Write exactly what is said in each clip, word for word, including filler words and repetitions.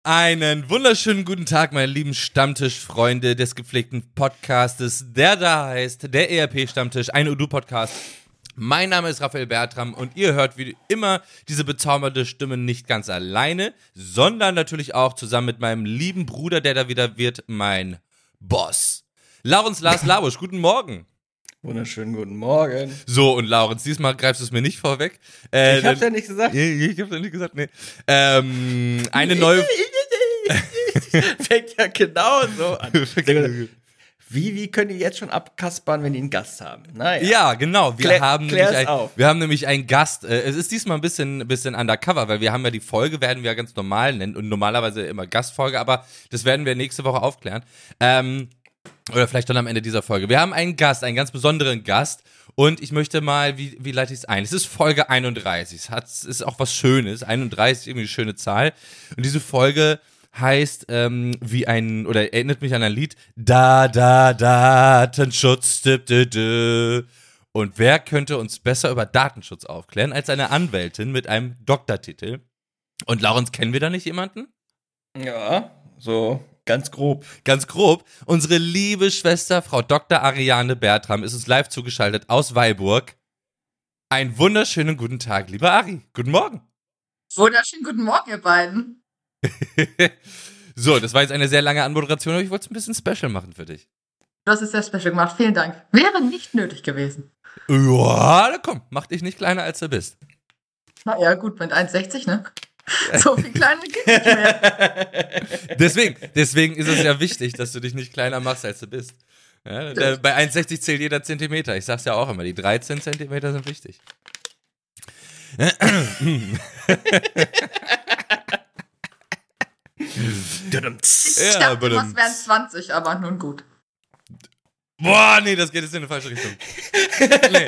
Einen wunderschönen guten Tag, meine lieben Stammtischfreunde des gepflegten Podcastes, der da heißt, der E R P-Stammtisch, ein Udu-Podcast. Mein Name ist Raphael Bertram und ihr hört wie immer diese bezaubernde Stimme nicht ganz alleine, sondern natürlich auch zusammen mit meinem lieben Bruder, der da wieder wird, mein Boss. Laurens Lars Labusch, guten Morgen. Wunderschönen guten Morgen. So, und Laurens, diesmal greifst du es mir nicht vorweg. Äh, ich hab's ja nicht gesagt. Ich, ich hab's ja nicht gesagt, nee. Ähm, eine neue... Fängt ja genau so an. Wie, wie können die jetzt schon abkaspern, wenn die einen Gast haben? Naja. Ja, genau. Wir, Klär, haben nämlich ein, auf. wir haben nämlich einen Gast. Äh, es ist diesmal ein bisschen, bisschen undercover, weil wir haben ja die Folge, werden wir ja ganz normal nennen und normalerweise immer Gastfolge, aber das werden wir nächste Woche aufklären. Ähm, oder vielleicht dann am Ende dieser Folge. Wir haben einen Gast, einen ganz besonderen Gast. Und ich möchte mal, wie, wie leite ich es ein? Es ist Folge einunddreißig. Es hat, es ist auch was Schönes. einunddreißig ist irgendwie eine schöne Zahl. Und diese Folge heißt ähm, wie ein, oder erinnert mich an ein Lied, da, da, Datenschutz, dip, dip, dip. Und wer könnte uns besser über Datenschutz aufklären als eine Anwältin mit einem Doktortitel? Und Laurens, kennen wir da nicht jemanden? Ja, so ganz grob. Ganz grob. Unsere liebe Schwester, Frau Doktor Ariane Bertram, ist uns live zugeschaltet aus Weilburg. Einen wunderschönen guten Tag, lieber Ari. Guten Morgen. Wunderschönen guten Morgen, ihr beiden. So, das war jetzt eine sehr lange Anmoderation, aber ich wollte es ein bisschen special machen für dich. Das ist sehr special gemacht, vielen Dank. Wäre nicht nötig gewesen. Ja, komm, mach dich nicht kleiner, als du bist. Naja, gut, mit eins sechzig, ne? So viel kleiner geht nicht mehr. Deswegen, deswegen ist es ja wichtig, dass du dich nicht kleiner machst, als du bist. Ja, da, bei eins sechzig zählt jeder Zentimeter. Ich sag's ja auch immer, die dreizehn Zentimeter sind wichtig. Ich Ja, dachte, aber dann- was wären zwanzig, aber nun gut. Boah, nee, das geht jetzt in eine falsche Richtung. Nee.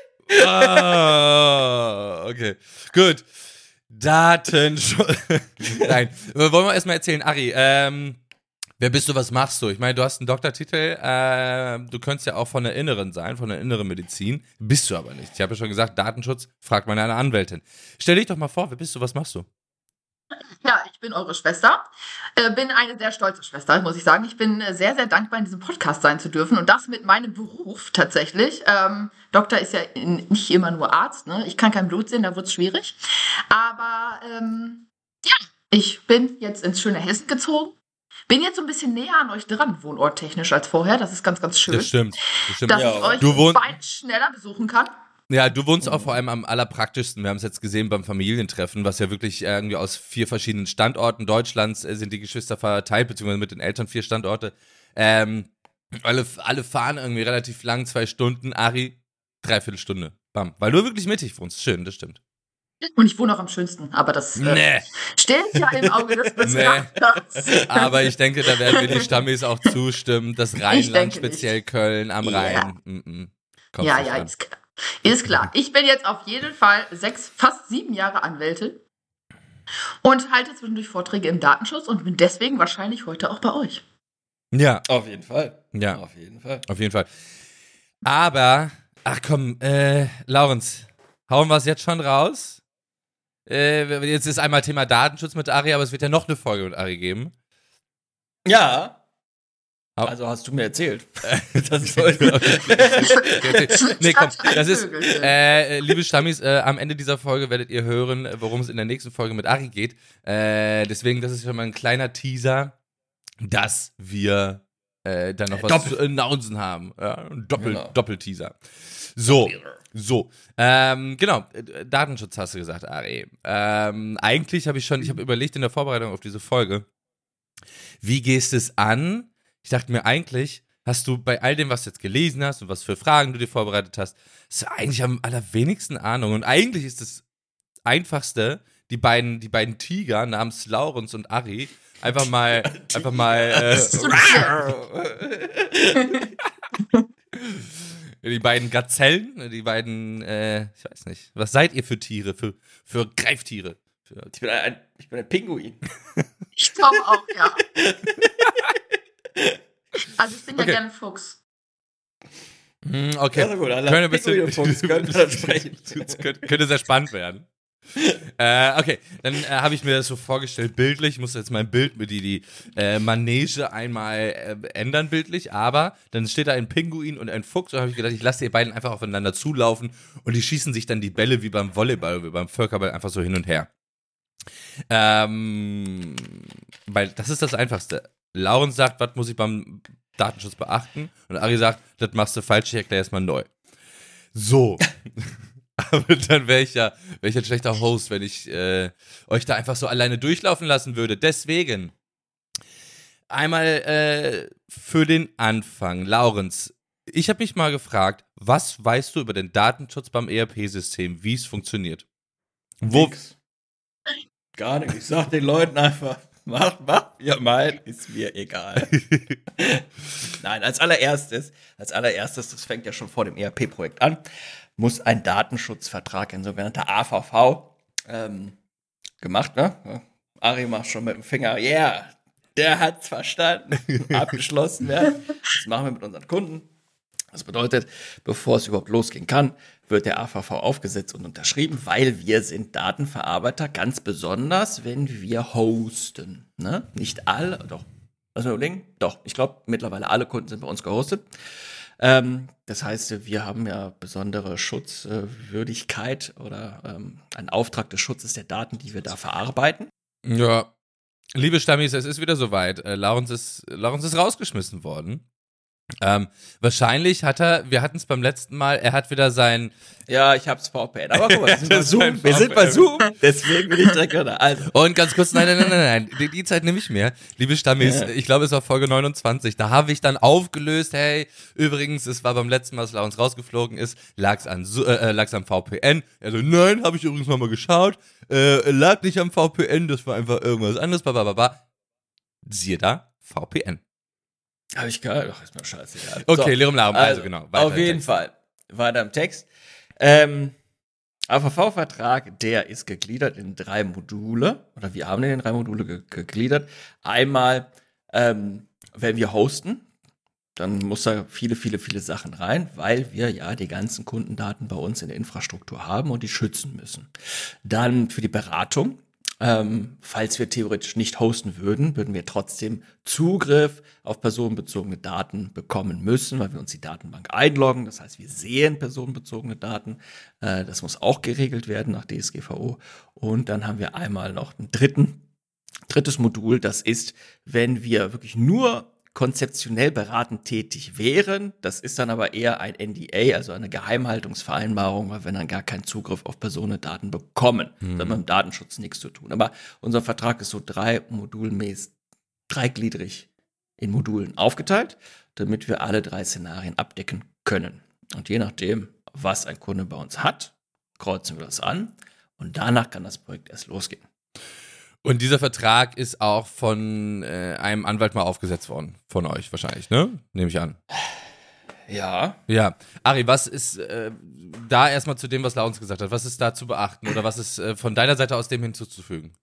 Ah, okay. Gut. Datenschutz. Nein. Wollen wir erstmal erzählen, Ari, ähm, wer bist du, was machst du? Ich meine, du hast einen Doktortitel, äh, du könntest ja auch von der Inneren sein, von der inneren Medizin. Bist du aber nicht. Ich habe ja schon gesagt, Datenschutz, fragt mal eine Anwältin. Stell dich doch mal vor, wer bist du, was machst du? Ja, ich bin eure Schwester. Äh, bin eine sehr stolze Schwester, muss ich sagen. Ich bin äh, sehr, sehr dankbar, in diesem Podcast sein zu dürfen. Und das mit meinem Beruf tatsächlich. Ähm, Doktor ist ja in, nicht immer nur Arzt. Ne? Ich kann kein Blut sehen, da wird es schwierig. Aber ähm, ja, ich bin jetzt ins schöne Hessen gezogen. Bin jetzt so ein bisschen näher an euch dran, wohnorttechnisch, als vorher. Das ist ganz, ganz schön. Das stimmt. Das stimmt. Dass Ja, ich euch du wohn- bald schneller besuchen kann. Ja, du wohnst auch vor allem am allerpraktischsten. Wir haben es jetzt gesehen beim Familientreffen, was ja wirklich irgendwie aus vier verschiedenen Standorten Deutschlands äh, sind die Geschwister verteilt, beziehungsweise mit den Eltern vier Standorte. Ähm, alle, alle fahren irgendwie relativ lang, zwei Stunden. Ari, dreiviertel Stunde. Bam. Weil du wirklich mittig wohnst. Schön, das stimmt. Und ich wohne auch am schönsten. Aber das äh, Nee. steht ja im Auge des Betrachters. Aber ich denke, da werden wir die Stammis auch zustimmen. Das Rheinland, denke speziell nicht. Köln am Ja. Rhein. Mm -mm. Kommst Ja, nicht ja, ran. ist klar. Ist klar. Ich bin jetzt auf jeden Fall sechs, fast sieben Jahre Anwältin und halte zwischendurch Vorträge im Datenschutz und bin deswegen wahrscheinlich heute auch bei euch. Ja, Auf jeden Fall. ja. Auf jeden Fall. Auf jeden Fall. Aber, ach komm, äh, Laurens, hauen wir es jetzt schon raus? Äh, jetzt ist einmal Thema Datenschutz mit Ari, aber es wird ja noch eine Folge mit Ari geben. Ja. Au- Also hast du mir erzählt. Das ist Nee, komm, das ist, äh, liebe Stammis, äh, am Ende dieser Folge werdet ihr hören, worum es in der nächsten Folge mit Ari geht. Äh, deswegen, das ist schon mal ein kleiner Teaser, dass wir äh, dann noch was Doppel- zu announcen haben. Ja, ein Doppel, Genau. Doppelteaser. So, so. Ähm, genau, äh, Datenschutz hast du gesagt, Ari. Ähm, eigentlich habe ich schon, ich habe überlegt in der Vorbereitung auf diese Folge, wie gehst es an? Ich dachte mir eigentlich, hast du bei all dem, was du jetzt gelesen hast und was für Fragen du dir vorbereitet hast, hast du eigentlich am allerwenigsten Ahnung. Und eigentlich ist das Einfachste, die beiden, die beiden Tiger namens Laurens und Ari einfach mal, einfach mal, äh, die beiden Gazellen, die beiden, äh, ich weiß nicht, was seid ihr für Tiere, für, für Greiftiere? Für, Ich bin ein, ich bin ein Pinguin. Ich glaube auch, ja. Also ich bin ja Okay. gerne Fuchs. Hm, okay. Ja, gut, alle Könnte, ein bisschen, Pinguin und Fuchs können dann sprechen. könnte, könnte sehr spannend werden. äh, okay, dann äh, habe ich mir das so vorgestellt, bildlich. Ich muss jetzt mein Bild mit die, die äh, Manege einmal äh, ändern, bildlich. Aber dann steht da ein Pinguin und ein Fuchs. Und habe ich gedacht, ich lasse die beiden einfach aufeinander zulaufen. Und die schießen sich dann die Bälle wie beim Volleyball, wie beim Völkerball einfach so hin und her. Ähm, weil das ist das Einfachste. Laurens sagt, was muss ich beim Datenschutz beachten? Und Ari sagt, das machst du falsch, ich erkläre es mal neu. So. Aber dann wäre ich ja wär ich ein schlechter Host, wenn ich äh, euch da einfach so alleine durchlaufen lassen würde. Deswegen einmal äh, für den Anfang. Laurens, ich habe mich mal gefragt, was weißt du über den Datenschutz beim E R P-System, wie es funktioniert? Wo? Nix. Gar nicht. Ich sag den Leuten einfach, macht, macht, ihr meint, ist mir egal. Nein, als allererstes, als allererstes, das fängt ja schon vor dem E R P-Projekt an, muss ein Datenschutzvertrag, ein sogenannter A V V, ähm, gemacht, ne? Ari macht schon mit dem Finger, yeah, der hat's verstanden, abgeschlossen werden. Das machen wir mit unseren Kunden. Das bedeutet, bevor es überhaupt losgehen kann, wird der A V V aufgesetzt und unterschrieben, weil wir sind Datenverarbeiter, ganz besonders, wenn wir hosten. Ne? Nicht alle, doch, lass mal überlegen, doch, ich glaube, mittlerweile alle Kunden sind bei uns gehostet. Ähm, das heißt, wir haben ja besondere Schutzwürdigkeit äh, oder ähm, einen Auftrag des Schutzes der Daten, die wir da verarbeiten. Ja, liebe Stammis, es ist wieder soweit. Äh, Laurens ist, Laurens ist rausgeschmissen worden. Ähm, wahrscheinlich hat er, wir hatten es beim letzten Mal, er hat wieder sein... Ja, ich hab's V P N, aber guck mal, wir sind bei Zoom, wir sind bei Zoom, deswegen bin ich direkt wieder. Also. Und ganz kurz, nein, nein, nein, nein, nein, die, die Zeit nehme ich mir. Liebe Stammis, ja. Ich glaube, es war Folge neunundzwanzig, da habe ich dann aufgelöst, hey, übrigens, es war beim letzten Mal, als Laurens rausgeflogen ist, lag's an, äh, lag's am V P N. Also, nein, habe ich übrigens nochmal geschaut, äh, lag nicht am V P N, das war einfach irgendwas anderes, babababa. Siehe da, V P N. Hab ich gehört, doch, ist mir scheißegal. Okay, so, Lirum Larum, also, also genau. Auf jeden Text. Fall, weiter im Text. Ähm, A V V-Vertrag, der ist gegliedert in drei Module, oder wir haben den in drei Module ge- gegliedert. Einmal, ähm, wenn wir hosten, dann muss da viele, viele, viele Sachen rein, weil wir ja die ganzen Kundendaten bei uns in der Infrastruktur haben und die schützen müssen. Dann für die Beratung. Ähm, falls wir theoretisch nicht hosten würden, würden wir trotzdem Zugriff auf personenbezogene Daten bekommen müssen, weil wir uns die Datenbank einloggen. Das heißt, wir sehen personenbezogene Daten. Äh, das muss auch geregelt werden nach D S G V O. Und dann haben wir einmal noch ein dritten, drittes Modul. Das ist, wenn wir wirklich nur konzeptionell beratend tätig wären. Das ist dann aber eher ein N D A, also eine Geheimhaltungsvereinbarung, weil wir dann gar keinen Zugriff auf Personendaten bekommen. Mhm. Das hat mit dem Datenschutz nichts zu tun. Aber unser Vertrag ist so drei modulmäßig, dreigliedrig in Modulen aufgeteilt, damit wir alle drei Szenarien abdecken können. Und je nachdem, was ein Kunde bei uns hat, kreuzen wir das an und danach kann das Projekt erst losgehen. Und dieser Vertrag ist auch von äh, einem Anwalt mal aufgesetzt worden. Von euch wahrscheinlich, ne? Nehme ich an. Ja. Ja. Ari, was ist äh, da erstmal zu dem, was Laurens gesagt hat? Was ist da zu beachten? Oder was ist äh, von deiner Seite aus dem hinzuzufügen?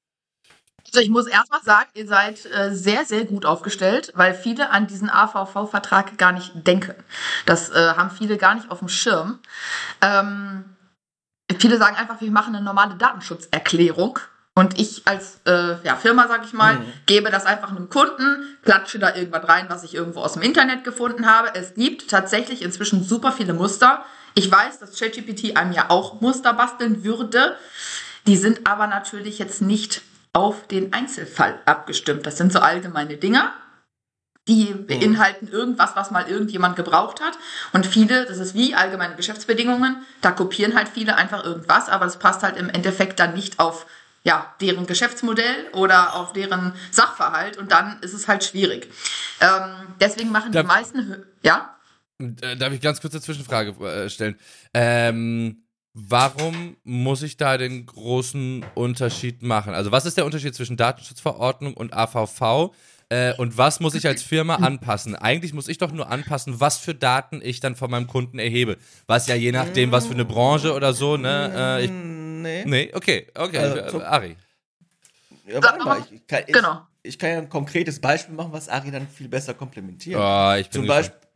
Also ich muss erstmal sagen, ihr seid äh, sehr, sehr gut aufgestellt, weil viele an diesen A V V-Vertrag gar nicht denken. Das äh, haben viele gar nicht auf dem Schirm. Ähm, viele sagen einfach, wir machen eine normale Datenschutzerklärung. Und ich als äh, ja, Firma, sag ich mal, mhm. gebe das einfach einem Kunden, klatsche da irgendwas rein, was ich irgendwo aus dem Internet gefunden habe. Es gibt tatsächlich inzwischen super viele Muster. Ich weiß, dass ChatGPT einem ja auch Muster basteln würde. Die sind aber natürlich jetzt nicht auf den Einzelfall abgestimmt. Das sind so allgemeine Dinger. Die beinhalten irgendwas, was mal irgendjemand gebraucht hat. Und viele, das ist wie allgemeine Geschäftsbedingungen, da kopieren halt viele einfach irgendwas, aber es passt halt im Endeffekt dann nicht auf ja, deren Geschäftsmodell oder auf deren Sachverhalt und dann ist es halt schwierig. Ähm, deswegen machen die Darf, meisten, ja? Darf ich ganz kurz eine Zwischenfrage äh, stellen? Ähm, warum muss ich da den großen Unterschied machen? Also was ist der Unterschied zwischen Datenschutzverordnung und A V V? Äh, und was muss ich als Firma anpassen? Eigentlich muss ich doch nur anpassen, was für Daten ich dann von meinem Kunden erhebe. Was ja je nachdem, was für eine Branche oder so, ne? Äh, ich, nee. Nee, okay, okay. Also, Ari. Ja, warte mal, ich, ich, kann, ich, genau. ich kann ja ein konkretes Beispiel machen, was Ari dann viel besser komplementiert. Oh, ich bin zum, Beisp-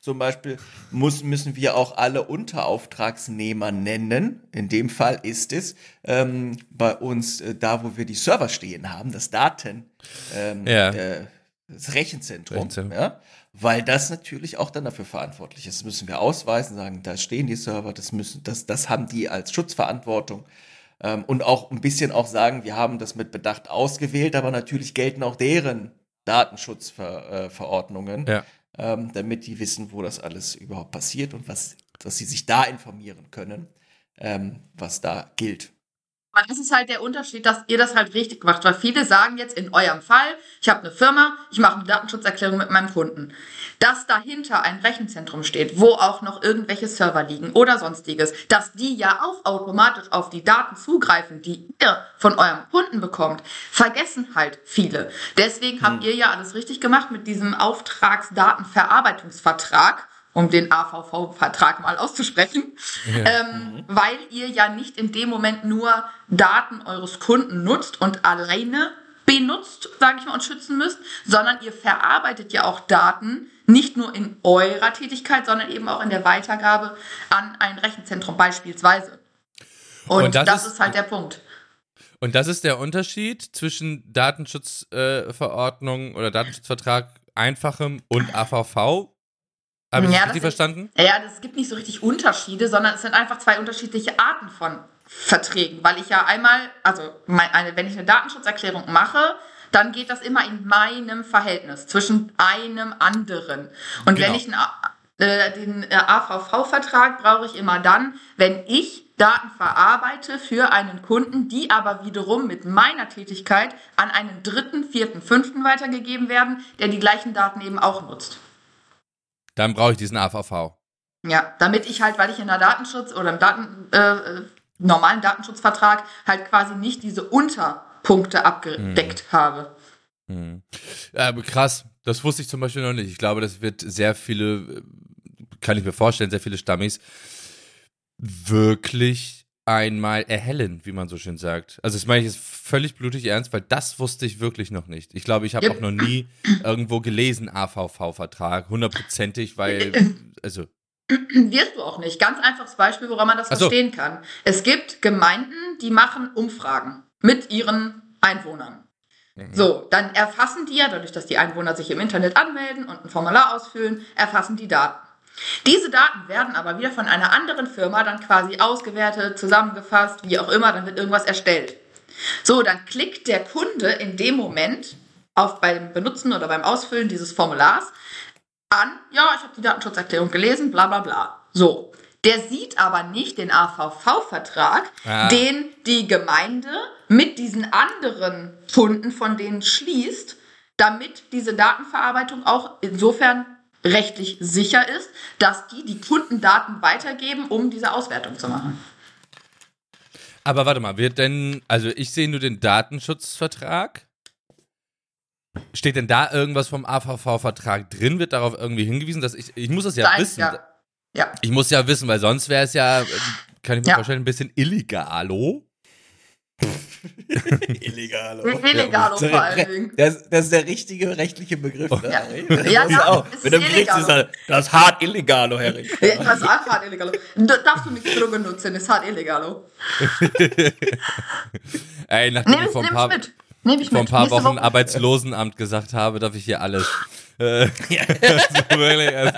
zum Beispiel muss, müssen wir auch alle Unterauftragsnehmer nennen. In dem Fall ist es ähm, bei uns äh, da, wo wir die Server stehen haben, das Daten, ähm, Ja. äh, das Rechenzentrum, Rechenzentrum. ja, weil das natürlich auch dann dafür verantwortlich ist. Das müssen wir ausweisen, sagen, da stehen die Server, das müssen, das, das haben die als Schutzverantwortung. Ähm, und auch ein bisschen auch sagen, wir haben das mit Bedacht ausgewählt, aber natürlich gelten auch deren Datenschutzverordnungen, Ja. ähm, damit die wissen, wo das alles überhaupt passiert und was, dass sie sich da informieren können, ähm, was da gilt. Aber das ist halt der Unterschied, dass ihr das halt richtig macht, weil viele sagen jetzt in eurem Fall, ich habe eine Firma, ich mache eine Datenschutzerklärung mit meinem Kunden. Dass dahinter ein Rechenzentrum steht, wo auch noch irgendwelche Server liegen oder sonstiges, dass die ja auch automatisch auf die Daten zugreifen, die ihr von eurem Kunden bekommt, vergessen halt viele. Deswegen habt ihr ja alles richtig gemacht mit diesem Auftragsdatenverarbeitungsvertrag, um den A V V-Vertrag mal auszusprechen, Ja. ähm, weil ihr ja nicht in dem Moment nur Daten eures Kunden nutzt und alleine benutzt, sage ich mal, und schützen müsst, sondern ihr verarbeitet ja auch Daten, nicht nur in eurer Tätigkeit, sondern eben auch in der Weitergabe an ein Rechenzentrum beispielsweise. Und, Und das das ist- ist halt der Punkt. Und das ist der Unterschied zwischen Datenschutzverordnung äh, oder Datenschutzvertrag einfachem und A V V. Habe ich Ja, das das richtig ist- verstanden? Ja, es gibt nicht so richtig Unterschiede, sondern es sind einfach zwei unterschiedliche Arten von Verträgen, weil ich ja einmal, also mein, eine, wenn ich eine Datenschutzerklärung mache, dann geht das immer in meinem Verhältnis zwischen einem anderen. Und Genau. wenn ich einen, äh, den äh, A V V-Vertrag brauche ich immer dann, wenn ich Daten verarbeite für einen Kunden, die aber wiederum mit meiner Tätigkeit an einen dritten, vierten, fünften weitergegeben werden, der die gleichen Daten eben auch nutzt. Dann brauche ich diesen A V V. Ja, damit ich halt, weil ich in der Datenschutz oder im Daten, äh, normalen Datenschutzvertrag halt quasi nicht diese Unterpunkte abgedeckt habe. Hm. Ja, aber krass, das wusste ich zum Beispiel noch nicht. Ich glaube, das wird sehr viele, äh, kann ich mir vorstellen, sehr viele Stammis wirklich einmal erhellen, wie man so schön sagt. Also das meine ich jetzt völlig blutig ernst, weil das wusste ich wirklich noch nicht. Ich glaube, ich habe Yep. auch noch nie irgendwo gelesen, A V V-Vertrag, hundertprozentig, weil, also, Wirst du auch nicht. Ganz einfaches Beispiel, woran man das Ach so. verstehen kann. Es gibt Gemeinden, die machen Umfragen mit ihren Einwohnern. So, dann erfassen die ja, dadurch, dass die Einwohner sich im Internet anmelden und ein Formular ausfüllen, erfassen die Daten. Diese Daten werden aber wieder von einer anderen Firma dann quasi ausgewertet, zusammengefasst, wie auch immer, dann wird irgendwas erstellt. So, dann klickt der Kunde in dem Moment auf beim Benutzen oder beim Ausfüllen dieses Formulars an, ja, ich habe die Datenschutzerklärung gelesen, bla bla bla. So, der sieht aber nicht den A V V-Vertrag, Ah. den die Gemeinde mit diesen anderen Kunden von denen schließt, damit diese Datenverarbeitung auch insofern rechtlich sicher ist, dass die die Kundendaten weitergeben, um diese Auswertung zu machen. aber warte mal, wird denn, also ich sehe nur den Datenschutzvertrag. Steht denn da irgendwas vom A V V-Vertrag drin? Wird darauf irgendwie hingewiesen, dass ich, ich muss das ja Nein, wissen. Ja. ja. Ich muss ja wissen, weil sonst wäre es ja, äh, kann ich mir Ja. vorstellen, ein bisschen illegalo. Illegal. Illegal vor allen Dingen. Das, das ist der richtige rechtliche Begriff. Ne, Ja. Harry? Ja, Das ja, ist auch. es Wenn du ist kriegst, illegal. ist das, das ist hart illegal, Harry. Ja, ich weiß auch hart illegal. Da darfst du nichts Drogen nutzen, ist hart illegal. Ey, nachdem Nehm ich ich, vor ein nehm ich paar, mit. Nehm ich vor ein mit. paar Nächste Wochen Woche. Arbeitslosenamt gesagt habe, darf ich hier alles. Äh, also wirklich, also,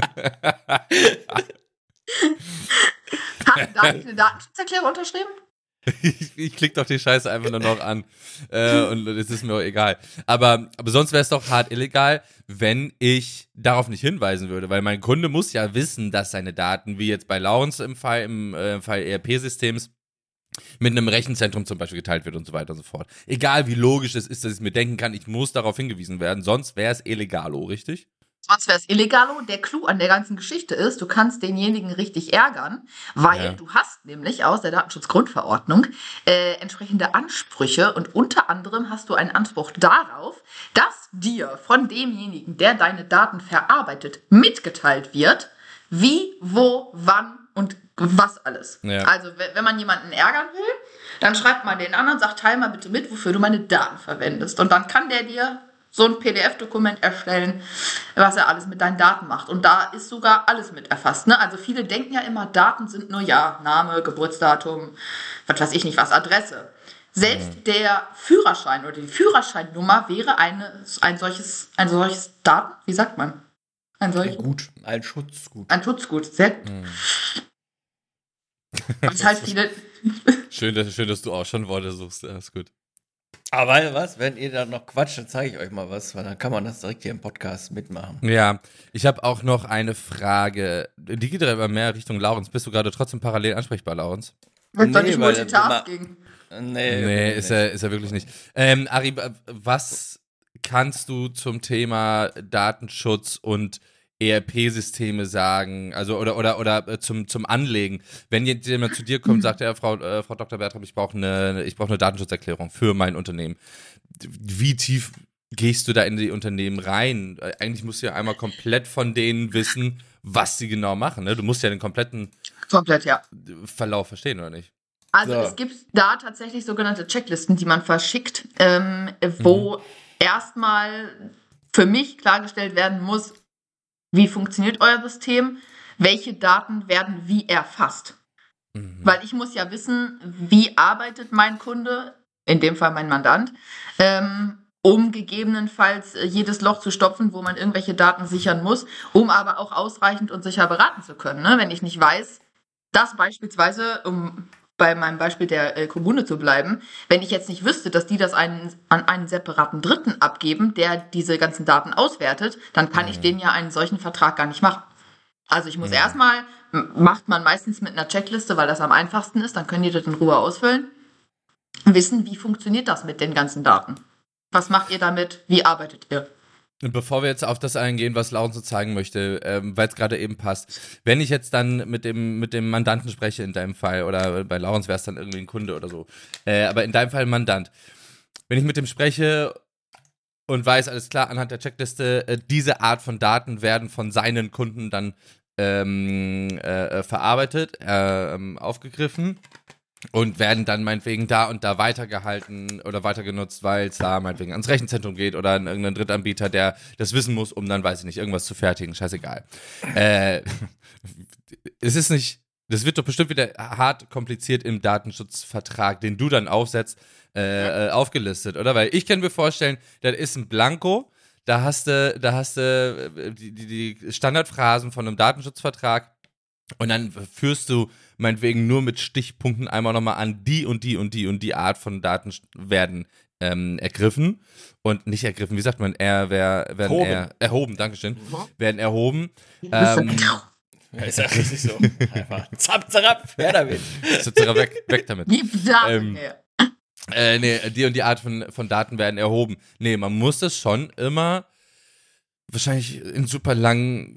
Hast du da nicht eine Datenschutzerklärung unterschrieben? ich, ich klicke doch die Scheiße einfach nur noch an. Äh, und es ist mir auch egal. Aber, aber sonst wäre es doch hart illegal, wenn ich darauf nicht hinweisen würde. Weil mein Kunde muss ja wissen, dass seine Daten, wie jetzt bei Lawrence im Fall, im äh, Fall E R P-Systems, mit einem Rechenzentrum zum Beispiel geteilt wird und so weiter und so fort. Egal wie logisch es ist, dass ich mir denken kann, ich muss darauf hingewiesen werden, sonst wäre es illegalo, richtig? Sonst wäre es illegalo. Der Clou an der ganzen Geschichte ist, du kannst denjenigen richtig ärgern, weil Ja. du hast nämlich aus der Datenschutzgrundverordnung äh, entsprechende Ansprüche und unter anderem hast du einen Anspruch darauf, dass dir von demjenigen, der deine Daten verarbeitet, mitgeteilt wird, wie, wo, wann und was alles. Ja. Also we- wenn man jemanden ärgern will, dann schreibt man den an und sagt, teil mal bitte mit, wofür du meine Daten verwendest. Und dann kann der dir so ein P D F-Dokument erstellen, was er alles mit deinen Daten macht. Und da ist sogar alles mit erfasst. Ne? Also viele denken ja immer, Daten sind nur, ja, Name, Geburtsdatum, was weiß ich nicht was, Adresse. Selbst mhm. der Führerschein oder die Führerscheinnummer wäre eine, ein solches, ein solches Daten, wie sagt man? Ein solches Gut, ein Schutzgut. Ein Schutzgut, sehr gut. Mhm. Was halt viele... schön, dass, schön, dass du auch schon Worte suchst, das ist gut. Aber weißt du was, wenn ihr da noch quatscht, dann zeige ich euch mal was, weil dann kann man das direkt hier im Podcast mitmachen. Ja, ich habe auch noch eine Frage, die geht aber mehr Richtung Laurens. Bist du gerade trotzdem parallel ansprechbar, Laurens? Das ist doch nicht Multitasking. Nee, nee ist, er, ist er wirklich nicht. Ähm, Ari, was kannst du zum Thema Datenschutz und E R P-Systeme sagen, also oder oder oder äh, zum zum Anlegen. Wenn jemand zu dir kommt und sagt, ja, Frau äh, Frau Doktor Bertram, ich brauche eine ich brauche eine Datenschutzerklärung für mein Unternehmen. Wie tief gehst du da in die Unternehmen rein? Eigentlich musst du ja einmal komplett von denen wissen, was sie genau machen. Ne? Du musst ja den kompletten Komplett, ja. Verlauf verstehen, oder nicht? Also so. Es gibt da tatsächlich sogenannte Checklisten, die man verschickt, ähm, wo mhm. erstmal für mich klargestellt werden muss, wie funktioniert euer System? Welche Daten werden wie erfasst? Mhm. Weil ich muss ja wissen, wie arbeitet mein Kunde, in dem Fall mein Mandant, ähm, um gegebenenfalls jedes Loch zu stopfen, wo man irgendwelche Daten sichern muss, um aber auch ausreichend und sicher beraten zu können. Ne? Wenn ich nicht weiß, dass beispielsweise, um bei meinem Beispiel der äh, Kommune zu bleiben, wenn ich jetzt nicht wüsste, dass die das einen, an einen separaten Dritten abgeben, der diese ganzen Daten auswertet, dann kann mhm. ich denen ja einen solchen Vertrag gar nicht machen. Also ich muss mhm. erstmal, macht man meistens mit einer Checkliste, weil das am einfachsten ist, dann können die das in Ruhe ausfüllen, wissen, wie funktioniert das mit den ganzen Daten. Was macht ihr damit? Wie arbeitet ihr? Und bevor wir jetzt auf das eingehen, was Laurens so zeigen möchte, ähm, weil es gerade eben passt, wenn ich jetzt dann mit dem mit dem Mandanten spreche in deinem Fall, oder bei Laurens wäre es dann irgendwie ein Kunde oder so, äh, aber in deinem Fall ein Mandant, wenn ich mit dem spreche und weiß, alles klar, anhand der Checkliste, äh, diese Art von Daten werden von seinen Kunden dann ähm, äh, verarbeitet, äh, aufgegriffen und werden dann meinetwegen da und da weitergehalten oder weitergenutzt, weil es da meinetwegen ans Rechenzentrum geht oder an irgendeinen Drittanbieter, der das wissen muss, um dann, weiß ich nicht, irgendwas zu fertigen. Scheißegal. Äh, es ist nicht, das wird doch bestimmt wieder hart kompliziert im Datenschutzvertrag, den du dann aufsetzt, äh, äh, aufgelistet, oder? Weil ich kann mir vorstellen, das ist ein Blanko, da hast du, da hast du die, die, die Standardphrasen von einem Datenschutzvertrag. Und dann führst du meinetwegen nur mit Stichpunkten einmal nochmal an, die und die und die und die Art von Daten werden ähm, ergriffen und nicht ergriffen, wie sagt man, er, wer, werden erhoben. Er, erhoben, Dankeschön, mhm. werden erhoben. Ähm, ja, ist ja richtig so. Einfach zapp, zapp, wer damit? Zapp, weg, weg damit. Gib Daten ähm, her. Äh, nee, die und die Art von, von Daten werden erhoben. Nee, man muss das schon immer wahrscheinlich in super langen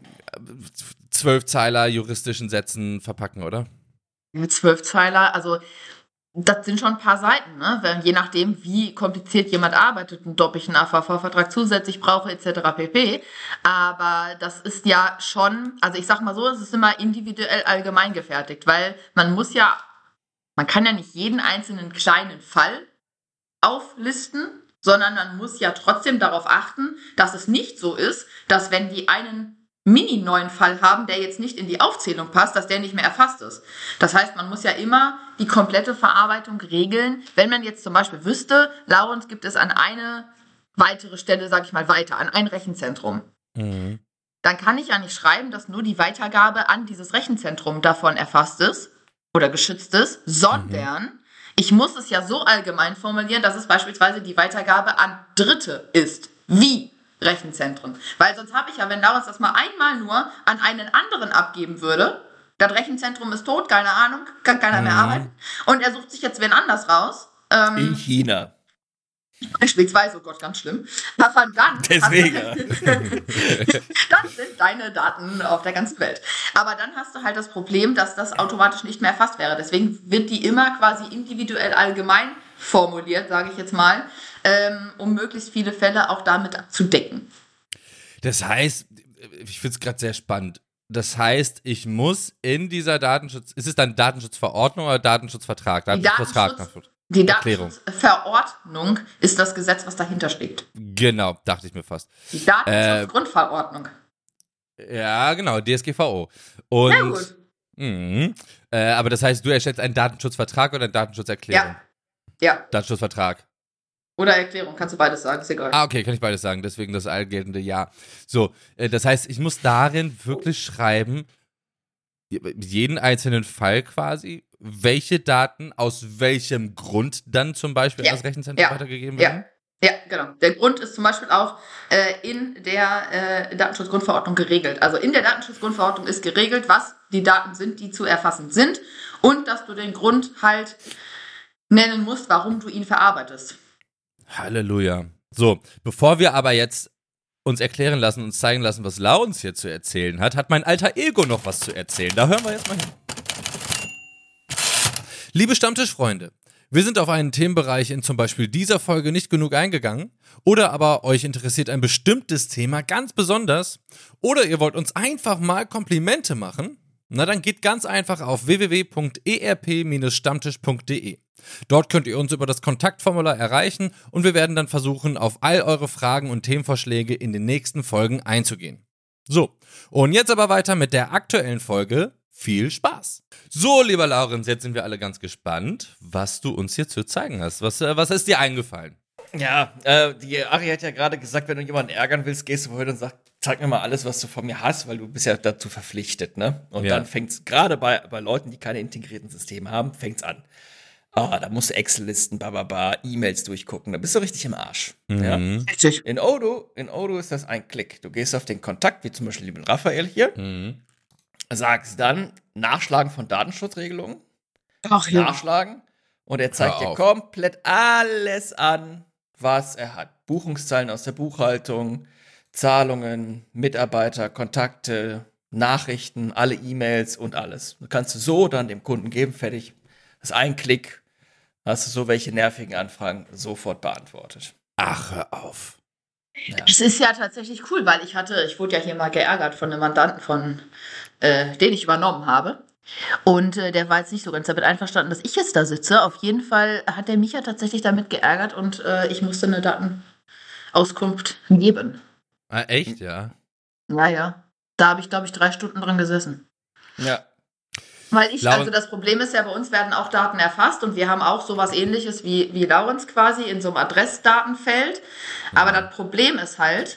Zwölfzeiler juristischen Sätzen verpacken, oder? Mit Zwölfzeiler, also das sind schon ein paar Seiten, ne? Weil, je nachdem, wie kompliziert jemand arbeitet und ob ich einen A V V-Vertrag zusätzlich brauche, et cetera pp. Aber das ist ja schon, also ich sag mal so, es ist immer individuell allgemein gefertigt, weil man muss ja, man kann ja nicht jeden einzelnen kleinen Fall auflisten, sondern man muss ja trotzdem darauf achten, dass es nicht so ist, dass wenn die einen mini-neuen Fall haben, der jetzt nicht in die Aufzählung passt, dass der nicht mehr erfasst ist. Das heißt, man muss ja immer die komplette Verarbeitung regeln. Wenn man jetzt zum Beispiel wüsste, Laurens gibt es an eine weitere Stelle, sag ich mal weiter, an ein Rechenzentrum, mhm. dann kann ich ja nicht schreiben, dass nur die Weitergabe an dieses Rechenzentrum davon erfasst ist oder geschützt ist, sondern mhm. ich muss es ja so allgemein formulieren, dass es beispielsweise die Weitergabe an Dritte ist. Wie? Rechenzentren. Weil sonst habe ich ja, wenn Laurens das mal einmal nur an einen anderen abgeben würde, das Rechenzentrum ist tot, keine Ahnung, kann keiner mhm. mehr arbeiten, und er sucht sich jetzt wen anders raus. Ähm, In China. Beispielsweise, oh Gott, ganz schlimm. Aber dann, Deswegen. Du, dann sind deine Daten auf der ganzen Welt. Aber dann hast du halt das Problem, dass das automatisch nicht mehr erfasst wäre. Deswegen wird die immer quasi individuell allgemein formuliert, sage ich jetzt mal, ähm, um möglichst viele Fälle auch damit abzudecken. Das heißt, ich finde es gerade sehr spannend. Das heißt, ich muss in dieser Datenschutz, ist es dann Datenschutzverordnung oder Datenschutzvertrag? Datenschutzvertrag. Datenschutz, Die Erklärung. Datenschutzverordnung ist das Gesetz, was dahinter steht. Genau, dachte ich mir fast. Die Datenschutzgrundverordnung. Ja, genau, D S G V O. Und, Sehr gut. mh, äh, aber das heißt, du erstellst einen Datenschutzvertrag oder eine Datenschutzerklärung? Ja. Ja. Datenschutzvertrag. Oder Erklärung, kannst du beides sagen, ist egal. Ah, okay, kann ich beides sagen, deswegen das allgeltende Ja. So, äh, das heißt, ich muss darin wirklich schreiben, jeden einzelnen Fall quasi, welche Daten aus welchem Grund dann zum Beispiel Ja. an das Rechenzentrum Ja. weitergegeben Ja. werden? Ja, genau. Der Grund ist zum Beispiel auch äh, in der äh, Datenschutzgrundverordnung geregelt. Also in der Datenschutzgrundverordnung ist geregelt, was die Daten sind, die zu erfassen sind und dass du den Grund halt nennen musst, warum du ihn verarbeitest. Halleluja. So, bevor wir aber jetzt uns erklären lassen, uns zeigen lassen, was Lau uns hier zu erzählen hat, hat mein alter Ego noch was zu erzählen. Da hören wir jetzt mal hin. Liebe Stammtischfreunde, wir sind auf einen Themenbereich in zum Beispiel dieser Folge nicht genug eingegangen oder aber euch interessiert ein bestimmtes Thema ganz besonders oder ihr wollt uns einfach mal Komplimente machen, na dann geht ganz einfach auf w w w punkt e r p stammtisch punkt d e. Dort könnt ihr uns über das Kontaktformular erreichen und wir werden dann versuchen, auf all eure Fragen und Themenvorschläge in den nächsten Folgen einzugehen. So, und jetzt aber weiter mit der aktuellen Folge. Viel Spaß! So, lieber Laurenz, jetzt sind wir alle ganz gespannt, was du uns hier zu zeigen hast. Was, äh, was ist dir eingefallen? Ja, äh, die Ari hat ja gerade gesagt, wenn du jemanden ärgern willst, gehst du wohin und sagst, zeig mir mal alles, was du von mir hast, weil du bist ja dazu verpflichtet, ne? Und Ja. dann fängt's gerade bei, bei Leuten, die keine integrierten Systeme haben, fängt's an. Ah, da musst du Excel-Listen, bababa, E-Mails durchgucken, da bist du richtig im Arsch. Ja? Mhm. Richtig. In Odoo, in Odoo ist das ein Klick. Du gehst auf den Kontakt, wie zum Beispiel lieben Raphael hier, Mhm. sagst dann Nachschlagen von Datenschutzregelungen, Ach nachschlagen und er zeigt Hör dir auf. komplett alles an, was er hat. Buchungszahlen aus der Buchhaltung, Zahlungen, Mitarbeiter, Kontakte, Nachrichten, alle E-Mails und alles. Du kannst du so dann dem Kunden geben, fertig. Das ist ein Klick, hast du so welche nervigen Anfragen sofort beantwortet. Ach, hör auf. Es ist ja tatsächlich cool, weil ich hatte, ich wurde ja hier mal geärgert von einem Mandanten, von äh, den ich übernommen habe. Und äh, der war jetzt nicht so ganz damit einverstanden, dass ich jetzt da sitze. Auf jeden Fall hat er mich ja tatsächlich damit geärgert und äh, ich musste eine Datenauskunft geben. Ah, echt, ja? Naja, da habe ich, glaube ich, drei Stunden dran gesessen. Ja. Weil ich, Lauren- also das Problem ist ja, bei uns werden auch Daten erfasst und wir haben auch sowas ähnliches wie, wie Laurenz quasi in so einem Adressdatenfeld. Aber das Problem ist halt,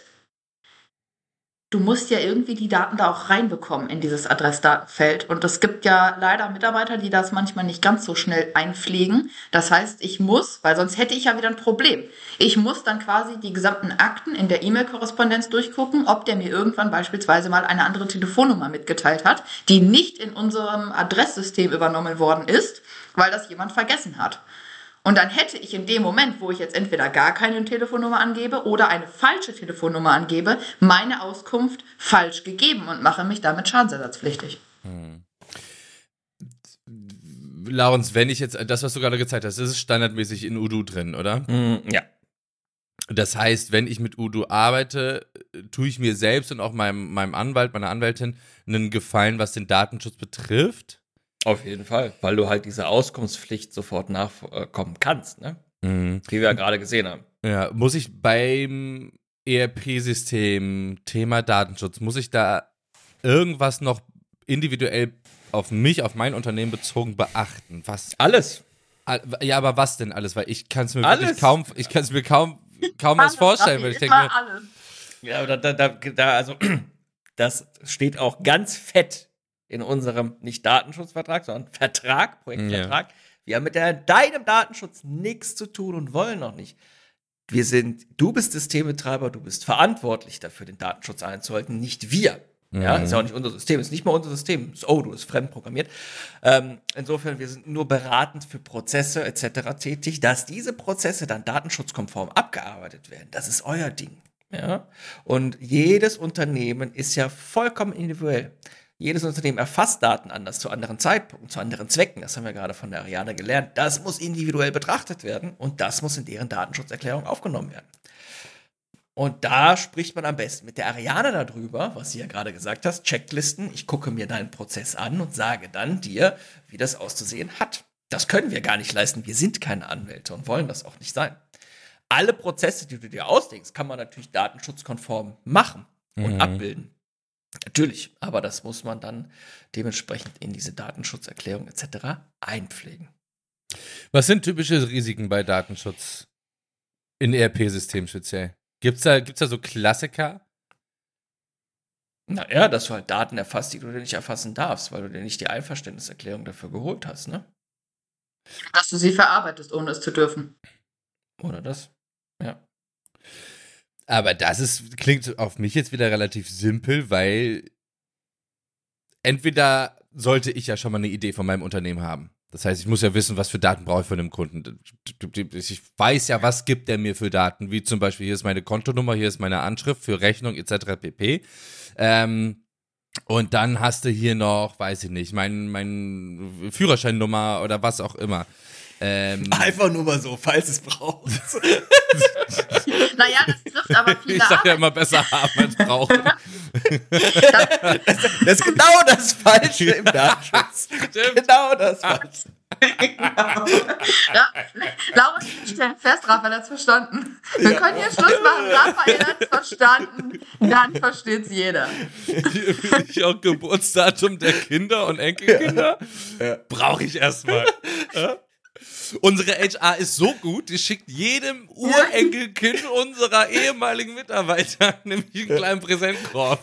du musst ja irgendwie die Daten da auch reinbekommen in dieses Adressdatenfeld. Und es gibt ja leider Mitarbeiter, die das manchmal nicht ganz so schnell einpflegen. Das heißt, ich muss, weil sonst hätte ich ja wieder ein Problem. Ich muss dann quasi die gesamten Akten in der E-Mail-Korrespondenz durchgucken, ob der mir irgendwann beispielsweise mal eine andere Telefonnummer mitgeteilt hat, die nicht in unserem Adresssystem übernommen worden ist, weil das jemand vergessen hat. Und dann hätte ich in dem Moment, wo ich jetzt entweder gar keine Telefonnummer angebe oder eine falsche Telefonnummer angebe, meine Auskunft falsch gegeben und mache mich damit schadensersatzpflichtig. Laurenz, wenn ich jetzt, das, was du gerade gezeigt hast, das ist standardmäßig in Odoo drin, oder? Mm, ja. Das heißt, wenn ich mit Odoo arbeite, tue ich mir selbst und auch meinem, meinem Anwalt, meiner Anwältin einen Gefallen, was den Datenschutz betrifft. Auf jeden Fall, weil du halt diese Auskunftspflicht sofort nachkommen kannst, ne? Mhm. Wie wir ja gerade gesehen haben. Ja, muss ich beim E R P-System, Thema Datenschutz, muss ich da irgendwas noch individuell auf mich, auf mein Unternehmen bezogen beachten? Was? Alles. Ja, aber was denn alles? Weil ich kann es mir Alles. wirklich kaum, ich kann es mir kaum, kaum was vorstellen, weil ich denke mir, alles. Ja, da, da, da, da, also, das steht auch ganz fett in unserem, nicht Datenschutzvertrag, sondern Vertrag, Projektvertrag. Wir haben mit der, deinem Datenschutz nichts zu tun und wollen noch nicht. Wir sind, du bist Systembetreiber, du bist verantwortlich dafür, den Datenschutz einzuhalten, nicht wir. Ja, Mhm. ist ja auch nicht unser System, ist nicht mal unser System. Ist Odoo, ist fremdprogrammiert. Ähm, insofern, wir sind nur beratend für Prozesse et cetera tätig, dass diese Prozesse dann datenschutzkonform abgearbeitet werden. Das ist euer Ding. Ja? Und jedes Unternehmen ist ja vollkommen individuell. Jedes Unternehmen erfasst Daten anders, zu anderen Zeitpunkten, zu anderen Zwecken. Das haben wir gerade von der Ariane gelernt. Das muss individuell betrachtet werden und das muss in deren Datenschutzerklärung aufgenommen werden. Und da spricht man am besten mit der Ariane darüber, was sie ja gerade gesagt hast, Checklisten. Ich gucke mir deinen Prozess an und sage dann dir, wie das auszusehen hat. Das können wir gar nicht leisten. Wir sind keine Anwälte und wollen das auch nicht sein. Alle Prozesse, die du dir ausdenkst, kann man natürlich datenschutzkonform machen und Mhm. abbilden. Natürlich, aber das muss man dann dementsprechend in diese Datenschutzerklärung et cetera einpflegen. Was sind typische Risiken bei Datenschutz in E R P-Systemen speziell? Gibt's da, gibt's da so Klassiker? Naja, dass du halt Daten erfasst, die du dir nicht erfassen darfst, weil du dir nicht die Einverständniserklärung dafür geholt hast, ne? Dass du sie verarbeitest, ohne es zu dürfen. Oder das? Ja. Aber das ist, klingt auf mich jetzt wieder relativ simpel, weil entweder sollte ich ja schon mal eine Idee von meinem Unternehmen haben. Das heißt, ich muss ja wissen, was für Daten brauche ich von dem Kunden. Ich weiß ja, was gibt der mir für Daten, wie zum Beispiel, hier ist meine Kontonummer, hier ist meine Anschrift für Rechnung et cetera pp. Ähm, und dann hast du hier noch, weiß ich nicht, mein, mein Führerscheinnummer oder was auch immer. Ähm, Einfach nur mal so, falls es braucht. Naja, das trifft aber viele ich sag ja Arbeit. immer, besser haben als brauchen. Das ist genau das Falsche im Datenschutz. Genau das Falsche. Ja, Laura, stell fest, Raphael hat's verstanden. Wir können hier Schluss machen. Raphael hat's verstanden. Dann versteht's jeder. Hier finde ich auch Geburtsdatum der Kinder und Enkelkinder. Ja. Brauche ich erstmal. Ja? Unsere H R ist so gut, die schickt jedem Urenkelkind unserer ehemaligen Mitarbeiter nämlich einen kleinen Präsentkorb.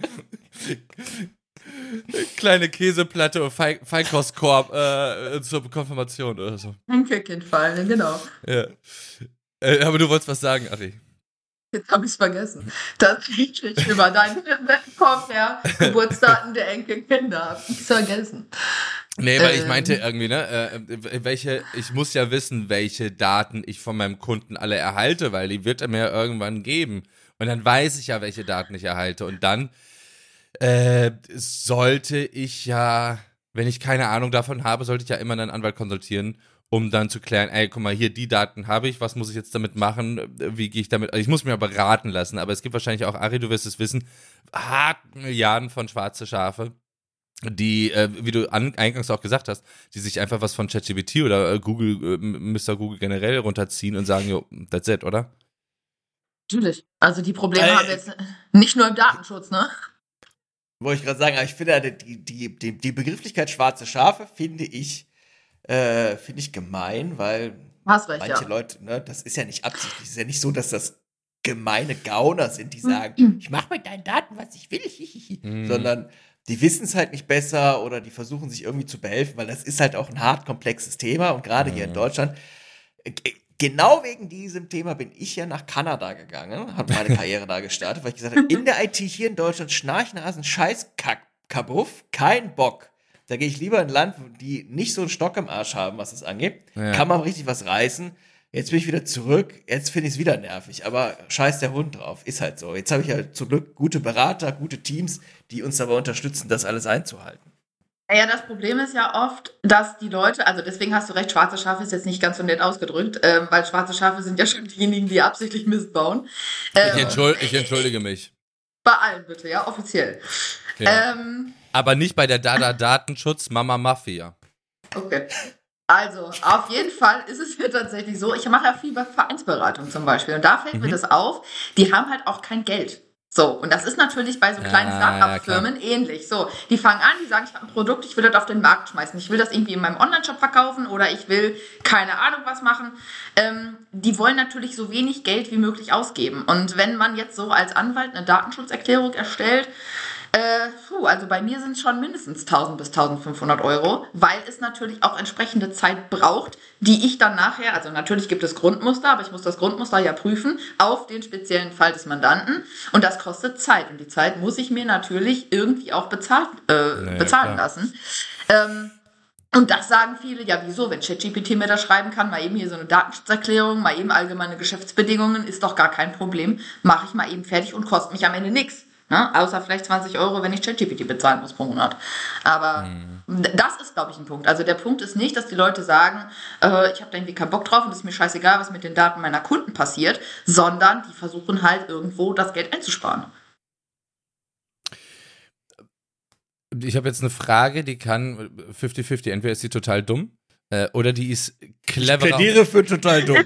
Kleine Käseplatte und Fein- Feinkostkorb äh, zur Konfirmation oder so. Enkelkind fallen, genau. Ja. Äh, aber du wolltest was sagen, Ari. Jetzt habe ich es vergessen. Das steht über deinen Kopf her. Geburtsdaten der Enkelkinder. Hab ich's vergessen. Nee, weil ich Ähm. meinte irgendwie, ne, äh, welche, ich muss ja wissen, welche Daten ich von meinem Kunden alle erhalte, weil die wird er mir irgendwann geben. Und dann weiß ich ja, welche Daten ich erhalte. Und dann äh, sollte ich ja, wenn ich keine Ahnung davon habe, sollte ich ja immer einen Anwalt konsultieren, um dann zu klären, ey, guck mal, hier, die Daten habe ich, was muss ich jetzt damit machen, wie gehe ich damit, also ich muss mir aber beraten lassen, aber es gibt wahrscheinlich auch, Ari, du wirst es wissen, hart Milliarden von schwarze Schafe, die, äh, wie du an, eingangs auch gesagt hast, die sich einfach was von ChatGPT oder äh, Google, äh, Mister Google generell runterziehen und sagen, jo, that's it, oder? Natürlich. Also die Probleme Äh, haben wir jetzt nicht nur im Datenschutz, ne? Wollte ich gerade sagen, aber ich finde, die, die, die, die Begrifflichkeit schwarze Schafe finde ich, äh, finde ich gemein, weil Hast recht, manche ja. Leute, ne, das ist ja nicht absichtlich. Es ist ja nicht so, dass das gemeine Gauner sind, die sagen, ich mache mit deinen Daten, was ich will, Mhm. sondern die wissen es halt nicht besser oder die versuchen sich irgendwie zu behelfen, weil das ist halt auch ein hart komplexes Thema und gerade hier in Mhm. Deutschland, äh, g- genau wegen diesem Thema bin ich ja nach Kanada gegangen, habe meine Karriere da gestartet, weil ich gesagt habe, in der I T hier in Deutschland, Schnarchnasen, Scheiß, Kack, Kabuff, kein Bock. Da gehe ich lieber in ein Land, wo die nicht so einen Stock im Arsch haben, was es angeht. Ja. Kann man richtig was reißen. Jetzt bin ich wieder zurück. Jetzt finde ich es wieder nervig. Aber scheiß der Hund drauf. Ist halt so. Jetzt habe ich halt zum Glück gute Berater, gute Teams, die uns dabei unterstützen, das alles einzuhalten. Ja, das Problem ist ja oft, dass die Leute, also deswegen hast du recht, schwarze Schafe ist jetzt nicht ganz so nett ausgedrückt, ähm, weil schwarze Schafe sind ja schon diejenigen, die absichtlich Mist bauen. Ich, Ähm, entschuld, ich entschuldige mich. bei allen bitte, ja, offiziell. Ja. Ähm, Aber nicht bei der Dada Datenschutz Mama Mafia. okay. Also, auf jeden Fall ist es ja tatsächlich so, ich mache ja viel bei Vereinsberatung zum Beispiel und da fällt Mhm. mir das auf, die haben halt auch kein Geld. So, und das ist natürlich bei so kleinen Ja, Start-up-Firmen ähnlich. So, die fangen an, die sagen, ich habe ein Produkt, ich will das auf den Markt schmeißen. Ich will das irgendwie in meinem Online-Shop verkaufen oder ich will keine Ahnung was machen. Ähm, die wollen natürlich so wenig Geld wie möglich ausgeben. Und wenn man jetzt so als Anwalt eine Datenschutzerklärung erstellt, äh, puh, also bei mir sind es schon mindestens tausend bis tausendfünfhundert Euro, weil es natürlich auch entsprechende Zeit braucht, die ich dann nachher, also natürlich gibt es Grundmuster, aber ich muss das Grundmuster ja prüfen auf den speziellen Fall des Mandanten und das kostet Zeit und die Zeit muss ich mir natürlich irgendwie auch bezahlt, äh, Naja, bezahlen klar. lassen. Ähm, und das sagen viele, ja wieso, wenn ChatGPT mir das schreiben kann, mal eben hier so eine Datenschutzerklärung, mal eben allgemeine Geschäftsbedingungen, ist doch gar kein Problem, mache ich mal eben fertig und kostet mich am Ende nichts. Ne? Außer vielleicht zwanzig Euro, wenn ich ChatGPT bezahlen muss pro Monat. Aber Mhm. das ist, glaube ich, ein Punkt. Also der Punkt ist nicht, dass die Leute sagen, äh, ich habe da irgendwie keinen Bock drauf und es ist mir scheißegal, was mit den Daten meiner Kunden passiert, sondern die versuchen halt irgendwo das Geld einzusparen. Ich habe jetzt eine Frage, die kann fünfzig fünfzig. Entweder ist sie total dumm Äh, oder die ist Ich cleverer. plädiere für total dumm.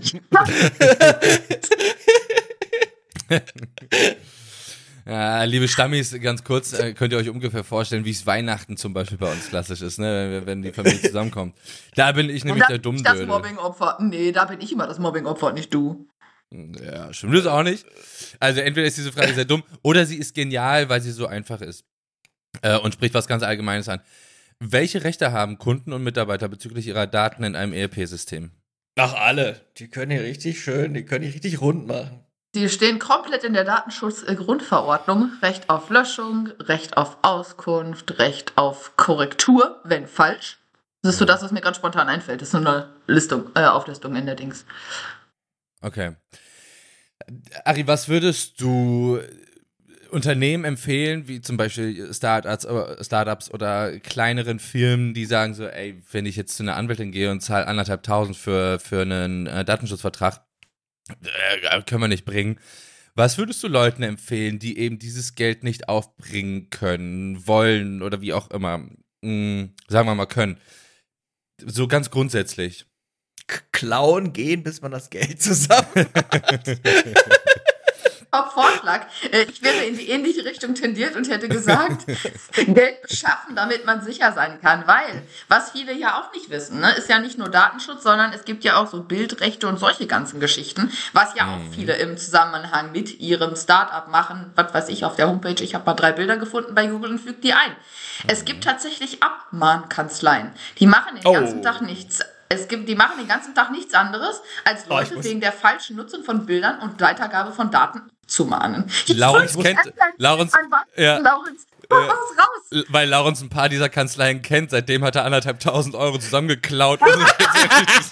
Ja, liebe Stammis, ganz kurz, äh, könnt ihr euch ungefähr vorstellen, wie es Weihnachten zum Beispiel bei uns klassisch ist, ne, wenn, wenn die Familie zusammenkommt. Da bin ich nämlich Und da der bin ich das Dummdödel. Mobbing-Opfer. Nee, da bin ich immer das Mobbing-Opfer, nicht du. Ja, stimmt das auch nicht. Also entweder ist diese Frage sehr dumm oder sie ist genial, weil sie so einfach ist äh, und spricht was ganz Allgemeines an. Welche Rechte haben Kunden und Mitarbeiter bezüglich ihrer Daten in einem E R P-System? Ach, alle. Die können hier richtig schön, die können hier richtig rund machen. Die stehen komplett in der Datenschutzgrundverordnung. Recht auf Löschung, Recht auf Auskunft, Recht auf Korrektur, wenn falsch. Das ist so das, was mir ganz spontan einfällt. Das ist so eine Listung, äh, Auflistung in der Dings. Okay. Ari, was würdest du Unternehmen empfehlen, wie zum Beispiel Startups, Startups oder kleineren Firmen, die sagen so, ey, wenn ich jetzt zu einer Anwältin gehe und zahle anderthalb tausend für, für einen äh, Datenschutzvertrag, äh, können wir nicht bringen. Was würdest du Leuten empfehlen, die eben dieses Geld nicht aufbringen können, wollen oder wie auch immer, mh, sagen wir mal können? So ganz grundsätzlich. K- Klauen gehen, bis man das Geld zusammen hat. Top-Vorschlag. Äh, Ich wäre in die ähnliche Richtung tendiert und hätte gesagt, Geld beschaffen, damit man sicher sein kann. Weil, was viele ja auch nicht wissen, ne, ist ja nicht nur Datenschutz, sondern es gibt ja auch so Bildrechte und solche ganzen Geschichten, was ja auch viele im Zusammenhang mit ihrem Startup machen. Was weiß ich, auf der Homepage, ich habe mal drei Bilder gefunden bei Google und füge die ein. Es gibt tatsächlich Abmahnkanzleien. Die machen den Oh. ganzen Tag nichts. Es gibt, die machen den ganzen Tag nichts anderes, als Oh, ich Leute muss- wegen der falschen Nutzung von Bildern und Weitergabe von Daten zu mahnen. Jetzt Laurens soll ich kennt- erst mal Laurens- anwarten. ja. Laurens, raus, raus. Weil Laurens ein paar dieser Kanzleien kennt, seitdem hat er anderthalb tausend Euro zusammengeklaut. um sich jetzt endlich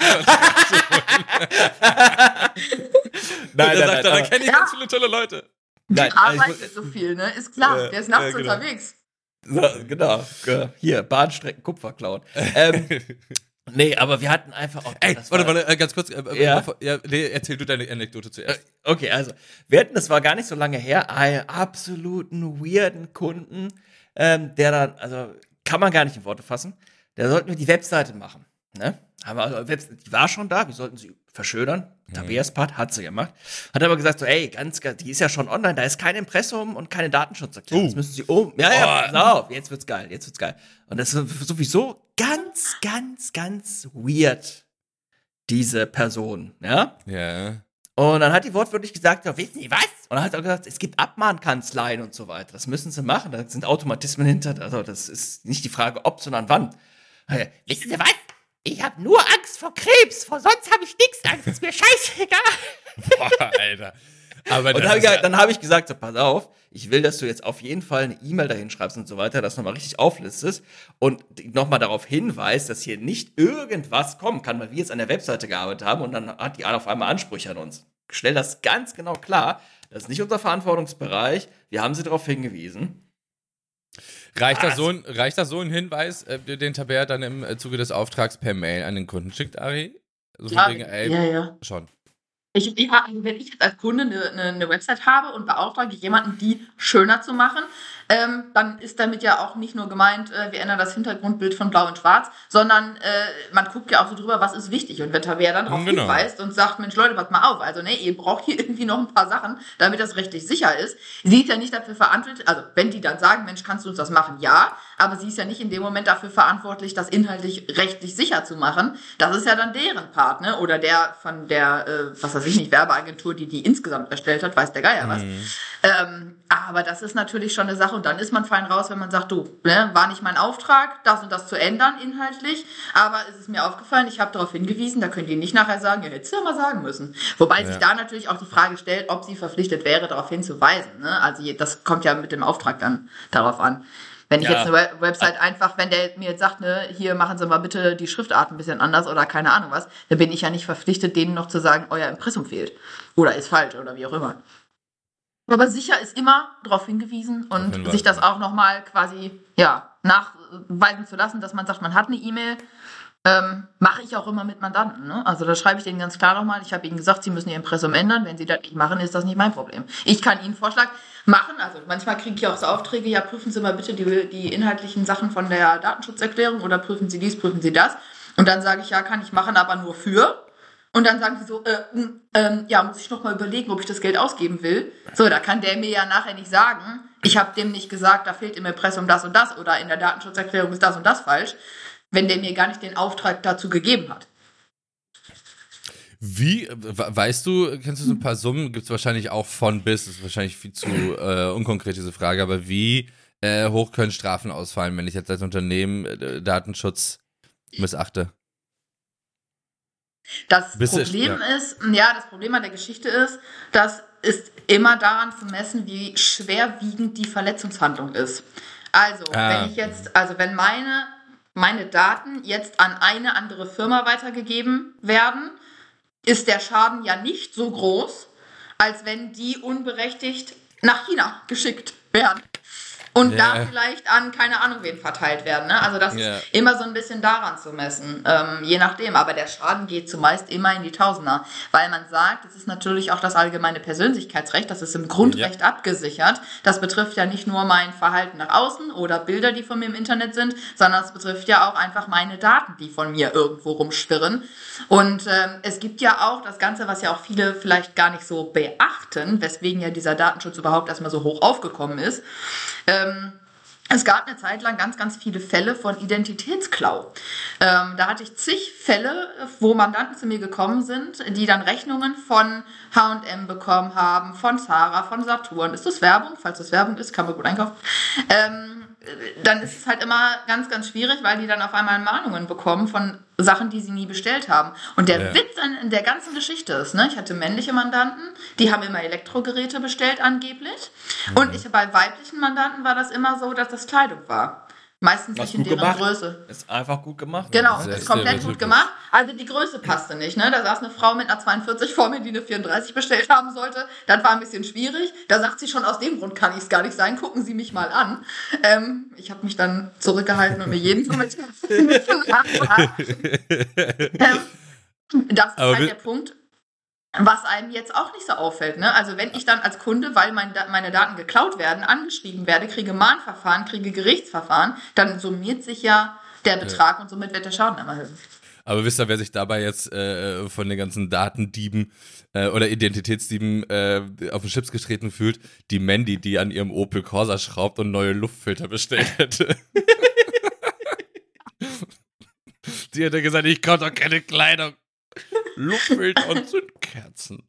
Nein, Und er sagt, dann, da aber- kenne ich Ja. ganz viele tolle Leute. Die Nein, also ich arbeitet muss- so viel, ne? Ist klar, Ja, der ist nachts ja, genau. unterwegs. So, genau. Ge- Hier, Bahnstrecken Kupfer klauen. ähm, nee, aber wir hatten einfach. Oh, Ey, das warte, war- warte, äh, ganz kurz. Äh, Ja? bevor- ja, nee, erzähl du deine Anekdote zuerst. Okay, also, wir hatten, das war gar nicht so lange her, einen absoluten weirden Kunden, ähm, der dann, also, kann man gar nicht in Worte fassen, der sollten wir die Webseite machen, ne? Haben wir, also, Webseite, die war schon da, wir sollten sie verschönern. Tabeas Part hat sie gemacht. Hat aber gesagt, so, ey, ganz, ganz, die ist ja schon online, da ist kein Impressum und keine Datenschutzerklärung. Oh. Das müssen sie um. Ja, ja, Oh. pass auf, jetzt wird's geil, jetzt wird's geil. Und das ist sowieso ganz, ganz, ganz weird, diese Person, ja? Ja. Und dann hat die wortwörtlich gesagt, ja, wissen Sie was? Und dann hat er gesagt, es gibt Abmahnkanzleien und so weiter. Das müssen sie machen, da sind Automatismen hinter. Also das ist nicht die Frage, ob, sondern wann. Ja, wissen Sie was? Ich habe nur Angst vor Krebs, vor sonst habe ich nichts Angst, ist mir scheißegal. Boah, Alter. Aber Und das dann habe ich, ist ja- dann hab ich gesagt, so, pass auf, ich will, dass du jetzt auf jeden Fall eine E-Mail dahin schreibst und so weiter, das nochmal richtig auflistest und nochmal darauf hinweist, dass hier nicht irgendwas kommen kann, weil wir jetzt an der Webseite gearbeitet haben und dann hat die auf einmal Ansprüche an uns. Stell das ganz genau klar, das ist nicht unser Verantwortungsbereich, wir haben sie darauf hingewiesen. Reicht, das Was? so ein, reicht das so ein Hinweis, äh, den Tabea dann im äh, Zuge des Auftrags per Mail an den Kunden schickt, Ari? So von Ja, wegen, ey, ja, ja. schon. Ich, ja, also wenn ich jetzt als Kunde eine, eine, eine Website habe und beauftrage jemanden, die schöner zu machen, ähm, dann ist damit ja auch nicht nur gemeint, äh, wir ändern das Hintergrundbild von blau und schwarz, sondern äh, man guckt ja auch so drüber, was ist wichtig. Und wenn Tabea dann darauf Genau. hinweist und sagt, Mensch Leute, pass mal auf, also ne, ihr braucht hier irgendwie noch ein paar Sachen, damit das rechtlich sicher ist. Sie ist ja nicht dafür verantwortlich, also wenn die dann sagen, Mensch, kannst du uns das machen? Ja, aber sie ist ja nicht in dem Moment dafür verantwortlich, das inhaltlich rechtlich sicher zu machen. Das ist ja dann deren Part, ne? Oder der von der, äh, was weiß ich nicht, Werbeagentur, die die insgesamt erstellt hat, weiß der Geier was. Ähm, aber das ist natürlich schon eine Sache und dann ist man fein raus, wenn man sagt, du, ne, war nicht mein Auftrag, das und das zu ändern inhaltlich, aber es ist mir aufgefallen, ich habe darauf hingewiesen, da könnt ihr nicht nachher sagen, ja, hättest du ja mal sagen müssen. Wobei Ja. sich da natürlich auch die Frage stellt, ob sie verpflichtet wäre, darauf hinzuweisen. Ne? Also je- das kommt ja mit dem Auftrag dann darauf an. Wenn ich Ja. jetzt eine Web- Website einfach, wenn der mir jetzt sagt, ne, hier machen Sie mal bitte die Schriftart ein bisschen anders oder keine Ahnung was, dann bin ich ja nicht verpflichtet, denen noch zu sagen, euer Impressum fehlt. Oder ist falsch oder wie auch immer. Aber sicher ist immer darauf hingewiesen und hinweisen. sich das auch nochmal quasi, ja, nachweisen zu lassen, dass man sagt, man hat eine E-Mail. Ähm, mache ich auch immer mit Mandanten. Ne? Also da schreibe ich denen ganz klar nochmal, ich habe ihnen gesagt, sie müssen ihr Impressum ändern. Wenn sie das nicht machen, ist das nicht mein Problem. Ich kann ihnen einen Vorschlag machen. Also manchmal kriege ich auch so Aufträge, ja, prüfen Sie mal bitte die, die inhaltlichen Sachen von der Datenschutzerklärung oder prüfen Sie dies, prüfen Sie das. Und dann sage ich, ja, kann ich machen, aber nur für. Und dann sagen die so, äh, ähm, ja, muss ich noch mal überlegen, ob ich das Geld ausgeben will. So, da kann der mir ja nachher nicht sagen, ich habe dem nicht gesagt, da fehlt im Impressum das und das oder in der Datenschutzerklärung ist das und das falsch, wenn der mir gar nicht den Auftrag dazu gegeben hat. Wie, weißt du, kennst du so ein paar Summen? Gibt es wahrscheinlich auch von bis, das ist wahrscheinlich viel zu äh, unkonkret, diese Frage, aber wie äh, hoch können Strafen ausfallen, wenn ich jetzt als Unternehmen äh, Datenschutz missachte? Das Bist du- Problem ja. ist, ja, das Problem an der Geschichte ist, das ist immer daran zu messen, wie schwerwiegend die Verletzungshandlung ist. Also, Ah. wenn ich jetzt, also wenn meine, meine Daten jetzt an eine andere Firma weitergegeben werden, ist der Schaden ja nicht so groß, als wenn die unberechtigt nach China geschickt werden. Und Ja. da vielleicht an keine Ahnung wen verteilt werden. Ne? Also das Ja. ist immer so ein bisschen daran zu messen, ähm, je nachdem. Aber der Schaden geht zumeist immer in die Tausender, weil man sagt, es ist natürlich auch das allgemeine Persönlichkeitsrecht, das ist im Grundrecht Ja. abgesichert. Das betrifft ja nicht nur mein Verhalten nach außen oder Bilder, die von mir im Internet sind, sondern es betrifft ja auch einfach meine Daten, die von mir irgendwo rumschwirren. Und ähm, es gibt ja auch das Ganze, was ja auch viele vielleicht gar nicht so beachten, weswegen ja dieser Datenschutz überhaupt erstmal so hoch aufgekommen ist. Ähm, es gab eine Zeit lang ganz, ganz viele Fälle von Identitätsklau. Ähm, da hatte ich zig Fälle, wo Mandanten zu mir gekommen sind, die dann Rechnungen von H und M bekommen haben, von Zara, von Saturn. Ist das Werbung? Falls das Werbung ist, kann man gut einkaufen. Ähm, dann ist es halt immer ganz, ganz schwierig, weil die dann auf einmal Mahnungen bekommen von Sachen, die sie nie bestellt haben. Und der Ja. Witz an der ganzen Geschichte ist, ne, ich hatte männliche Mandanten, die haben immer Elektrogeräte bestellt angeblich. Und ich, bei weiblichen Mandanten war das immer so, dass das Kleidung war. Meistens Was nicht in gut deren gemacht. Größe. Ist einfach gut gemacht. Genau, Sehr, ist sehr komplett typisch. gut gemacht. Also die Größe passte nicht. Ne? Da saß eine Frau mit einer zweiundvierzig vor mir, die eine vierunddreißig bestellt haben sollte. Das war ein bisschen schwierig. Da sagt sie schon, aus dem Grund kann ich es gar nicht sein. Gucken Sie mich mal an. Ähm, ich habe mich dann zurückgehalten und mir jeden Kommentar ähm, Das ist Aber halt wir- der Punkt, was einem jetzt auch nicht so auffällt. Ne? Also wenn ich dann als Kunde, weil mein, meine Daten geklaut werden, angeschrieben werde, kriege Mahnverfahren, kriege Gerichtsverfahren, dann summiert sich ja der Betrag und somit wird der Schaden immer höher. Aber wisst ihr, wer sich dabei jetzt äh, von den ganzen Datendieben äh, oder Identitätsdieben äh, auf den Chips getreten fühlt? Die Mandy, die an ihrem Opel Corsa schraubt und neue Luftfilter bestellt hätte. Die hätte gesagt, ich kaufe doch keine Kleidung. Luftfilter und Zündkerzen.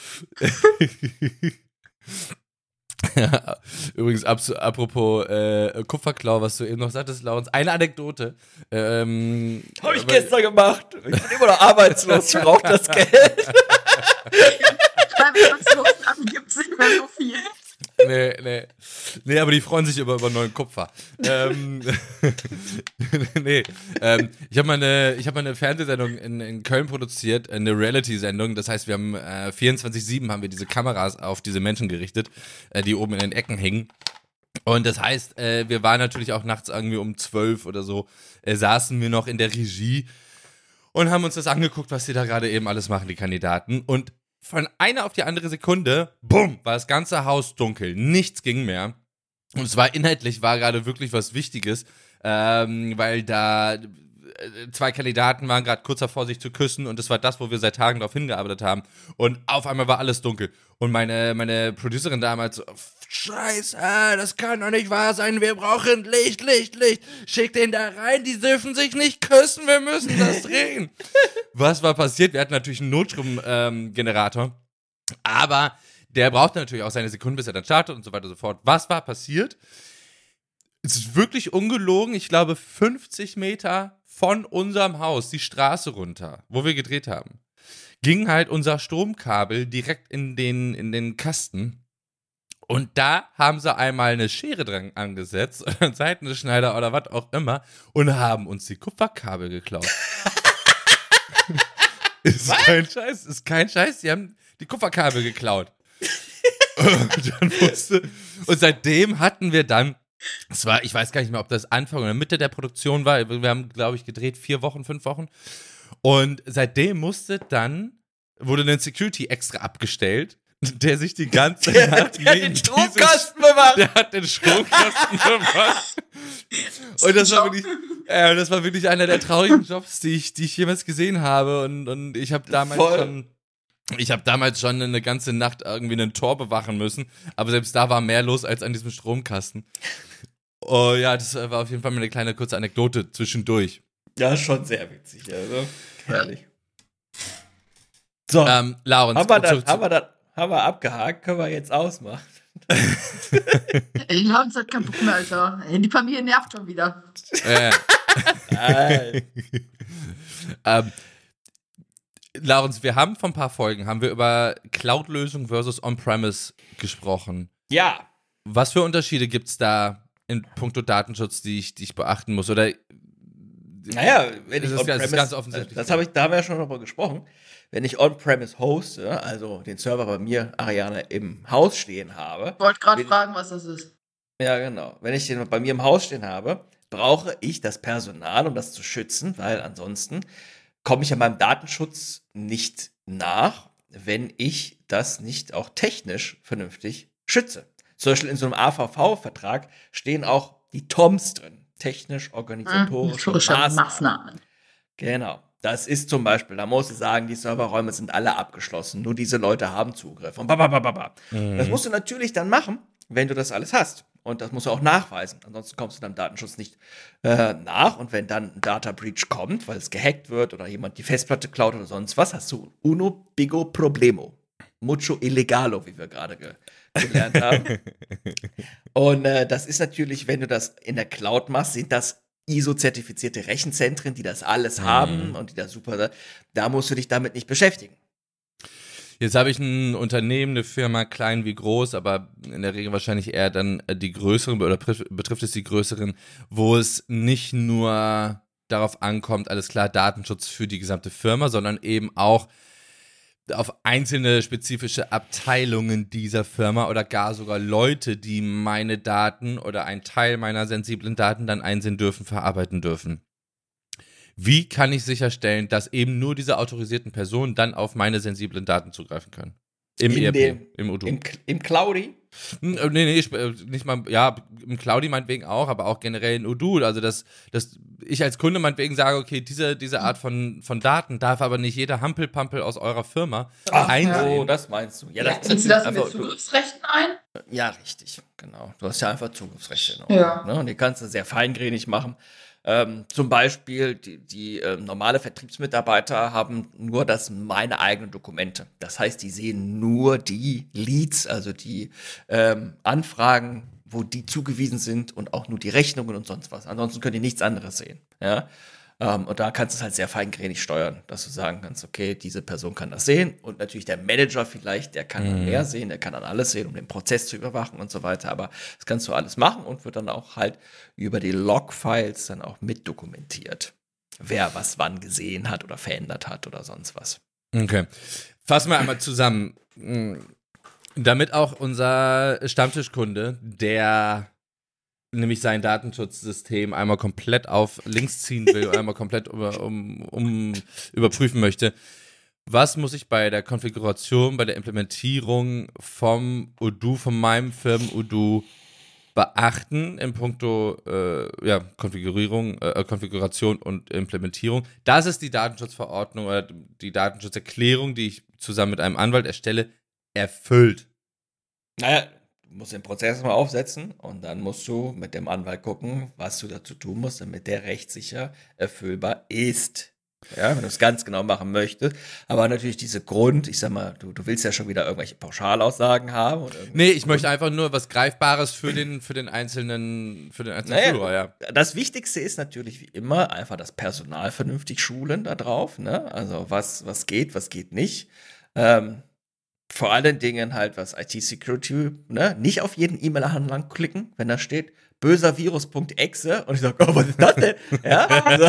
Ja, übrigens, abs- apropos äh, Kupferklau, was du eben noch sagtest, Laurens, eine Anekdote. Ähm, Habe ich aber- gestern gemacht. Ich bin immer noch arbeitslos. Ich brauche das Geld. Beim Arbeitslosen gibt es nicht mehr so viel. Nee, nee. Nee, aber die freuen sich über, über neuen Kupfer. ähm, nee. Ähm, ich habe mal eine, ich hab mal eine Fernsehsendung in, in Köln produziert, eine Reality-Sendung. Das heißt, wir haben äh, vierundzwanzig sieben haben wir diese Kameras auf diese Menschen gerichtet, äh, die oben in den Ecken hängen. Und das heißt, äh, wir waren natürlich auch nachts irgendwie um zwölf oder so, äh, saßen wir noch in der Regie und haben uns das angeguckt, was die da gerade eben alles machen, die Kandidaten. Und von einer auf die andere Sekunde, bumm, war das ganze Haus dunkel. Nichts ging mehr. Und es war inhaltlich, war gerade wirklich was Wichtiges, ähm, weil da äh, zwei Kandidaten waren gerade kurz davor, sich zu küssen und das war das, wo wir seit Tagen darauf hingearbeitet haben. Und auf einmal war alles dunkel. Und meine, meine Producerin damals so, Scheiße, das kann doch nicht wahr sein, wir brauchen Licht, Licht, Licht. Schick den da rein, die dürfen sich nicht küssen, wir müssen das drehen. Was war passiert? Wir hatten natürlich einen Notstromgenerator, ähm, aber der brauchte natürlich auch seine Sekunden, bis er dann startet und so weiter und so fort. Was war passiert? Es ist wirklich ungelogen, ich glaube fünfzig Meter von unserem Haus die Straße runter, wo wir gedreht haben, ging halt unser Stromkabel direkt in den, in den Kasten. Und da haben sie einmal eine Schere dran angesetzt, oder einen Seitenschneider oder was auch immer, und haben uns die Kupferkabel geklaut. Ist was? Kein Scheiß, ist kein Scheiß. Die haben die Kupferkabel geklaut. und, dann musste, und seitdem hatten wir dann, es war, ich weiß gar nicht mehr, ob das Anfang oder Mitte der Produktion war. Wir haben, glaube ich, gedreht vier Wochen, fünf Wochen. Und seitdem musste dann, wurde ein Security extra abgestellt, der sich die ganze Der Nacht hat den neben Stromkasten dieses- bewacht. Der hat den Stromkasten bewacht. Und das war wirklich, Ja, das war wirklich einer der traurigen Jobs, die ich, die ich jemals gesehen habe. Und, und ich habe damals Voll. schon, ich habe damals schon eine ganze Nacht irgendwie ein Tor bewachen müssen. Aber selbst da war mehr los als an diesem Stromkasten. Oh ja, das war auf jeden Fall mal eine kleine kurze Anekdote zwischendurch. Ja, schon sehr witzig, also. Herrlich. So, Ähm, Laurens, haben, wir dann, zurück zu- haben, wir dann, haben wir abgehakt, können wir jetzt ausmachen. Ey, Laurens hat keinen Bock mehr, Alter. Ey, die Familie nervt schon wieder. äh, Nein. ähm, Laurens, wir haben vor ein paar Folgen haben wir über Cloud-Lösung versus On-Premise gesprochen. Ja. Was für Unterschiede gibt es da in puncto Datenschutz, die ich, die ich beachten muss? Oder Naja, wenn ich das ist, das ist on-premise, ganz offensichtlich. das habe ich, da haben wir ja schon drüber gesprochen. Wenn ich on-premise hoste, also den Server bei mir, Ariane, im Haus stehen habe. Ich wollte gerade Wenn- fragen, was das ist. Ja, genau. Wenn ich den bei mir im Haus stehen habe, brauche ich das Personal, um das zu schützen, weil ansonsten komme ich ja meinem Datenschutz nicht nach, wenn ich das nicht auch technisch vernünftig schütze. Zum Beispiel in so einem A V V-Vertrag stehen auch die T O Ms drin. Technisch-organisatorische Historische Maßnahmen. Maßnahmen. Genau. Das ist zum Beispiel, da musst du sagen, die Serverräume sind alle abgeschlossen, nur diese Leute haben Zugriff und bababababa. Mhm. Das musst du natürlich dann machen, wenn du das alles hast. Und das musst du auch nachweisen. Ansonsten kommst du deinem Datenschutz nicht äh, nach. Und wenn dann ein Data Breach kommt, weil es gehackt wird oder jemand die Festplatte klaut oder sonst was, hast du uno bigo problemo. Mucho illegalo, wie wir gerade ge gelernt haben. Und äh, das ist natürlich, wenn du das in der Cloud machst, sind das I S O-zertifizierte Rechenzentren, die das alles Mhm. haben und die das super, da musst du dich damit nicht beschäftigen. Jetzt habe ich ein Unternehmen, eine Firma, klein wie groß, aber in der Regel wahrscheinlich eher dann die größeren, oder betrifft es die größeren, wo es nicht nur darauf ankommt, alles klar, Datenschutz für die gesamte Firma, sondern eben auch auf einzelne spezifische Abteilungen dieser Firma oder gar sogar Leute, die meine Daten oder einen Teil meiner sensiblen Daten dann einsehen dürfen, verarbeiten dürfen. Wie kann ich sicherstellen, dass eben nur diese autorisierten Personen dann auf meine sensiblen Daten zugreifen können? Im In E R P, dem- im Odoo. Im, im Cloudy? Hm, äh, Nee, nee, ich, äh, nicht mal, ja, im Cloudy meinetwegen auch, aber auch generell in Odoo. Also, dass, dass ich als Kunde meinetwegen sage, okay, diese, diese Art von, von Daten darf aber nicht jeder Hampelpampel aus eurer Firma Ach, einsehen. oh, das meinst du. Ja, Ja, das ziehst du das einfach- mit Zugriffsrechten ein? Ja, richtig, genau. Du hast ja einfach Zugriffsrechte. Noch, Ja. Ne? Und die kannst du sehr feingrainig machen. Ähm, zum Beispiel, die, die ähm, normale Vertriebsmitarbeiter haben nur das meine eigenen Dokumente. Das heißt, die sehen nur die Leads, also die ähm, Anfragen, wo die zugewiesen sind und auch nur die Rechnungen und sonst was. Ansonsten können die nichts anderes sehen. Ja? Ähm, und da kannst du es halt sehr feingrainig steuern, dass du sagen kannst, okay, diese Person kann das sehen und natürlich der Manager vielleicht, der kann dann mehr sehen, der kann dann alles sehen, um den Prozess zu überwachen und so weiter. Aber das kannst du alles machen und wird dann auch halt über die Log-Files dann auch mitdokumentiert, wer was wann gesehen hat oder verändert hat oder sonst was. Okay. Fassen wir einmal zusammen. Damit auch unser Stammtischkunde, der nämlich sein Datenschutzsystem einmal komplett auf links ziehen will, einmal komplett über, um, um überprüfen möchte, was muss ich bei der Konfiguration, bei der Implementierung vom Odoo, von meinem Firmen-Odoo beachten in puncto äh, ja, Konfigurierung, äh, Konfiguration und Implementierung. Das ist die Datenschutzverordnung oder die Datenschutzerklärung, die ich zusammen mit einem Anwalt erstelle, erfüllt. Naja, du musst den Prozess mal aufsetzen und dann musst du mit dem Anwalt gucken, was du dazu tun musst, damit der rechtssicher erfüllbar ist. Ja, wenn du es ganz genau machen möchtest. Aber natürlich diese Grund, ich sag mal, du, du willst ja schon wieder irgendwelche Pauschalaussagen haben. Oder Nee, ich möchte einfach nur was Greifbares für den, für den einzelnen, für den einzelnen Naja, Führer, ja. Das Wichtigste ist natürlich wie immer einfach das Personal vernünftig schulen da drauf. Ne? Also was, was geht, was geht nicht. Ähm, vor allen Dingen halt was I T-Security, ne? Nicht auf jeden E-Mail-Anhang klicken, wenn da steht böser Virus.exe und ich sage, oh, was ist das denn? Ja, also,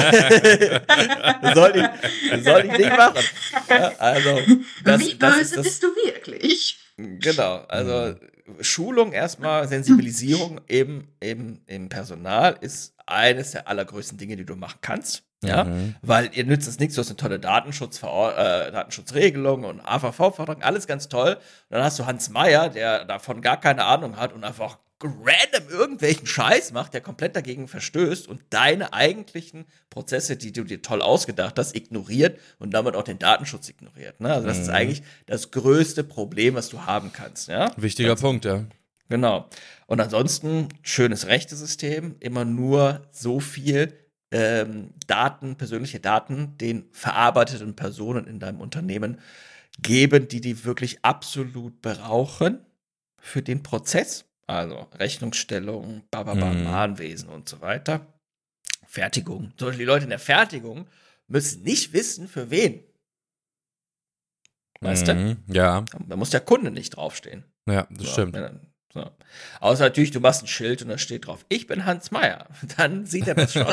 das soll ich, das soll ich nicht machen. Ja, also, das, Wie das böse ist das, bist du wirklich? Genau, also Schulung erstmal, Sensibilisierung eben, eben im Personal ist eines der allergrößten Dinge, die du machen kannst. Ja, Mhm. weil ihr nützt es nichts, du hast eine tolle Datenschutzveror äh, Datenschutzregelung und A V V-Verordnung, alles ganz toll. Und dann hast du Hans Meyer, der davon gar keine Ahnung hat und einfach random irgendwelchen Scheiß macht, der komplett dagegen verstößt und deine eigentlichen Prozesse, die du dir toll ausgedacht hast, ignoriert und damit auch den Datenschutz ignoriert. Ne? Also das ist Mhm. eigentlich das größte Problem, was du haben kannst. Ja? Wichtiger Ganz- Punkt, ja. Genau. Und ansonsten schönes Rechtesystem, immer nur so viel ähm, Daten, persönliche Daten den verarbeiteten Personen in deinem Unternehmen geben, die die wirklich absolut brauchen für den Prozess. Also Rechnungsstellung, Bababa, Mhm. Mahnwesen und so weiter. Fertigung. Zum Beispiel die Leute in der Fertigung müssen nicht wissen, für wen. Weißt du? Mhm. Ja, Da muss der Kunde nicht draufstehen. ja, das So, stimmt. wenn er- so. Außer natürlich, du machst ein Schild und da steht drauf, ich bin Hans Meyer. Dann sieht er das schon.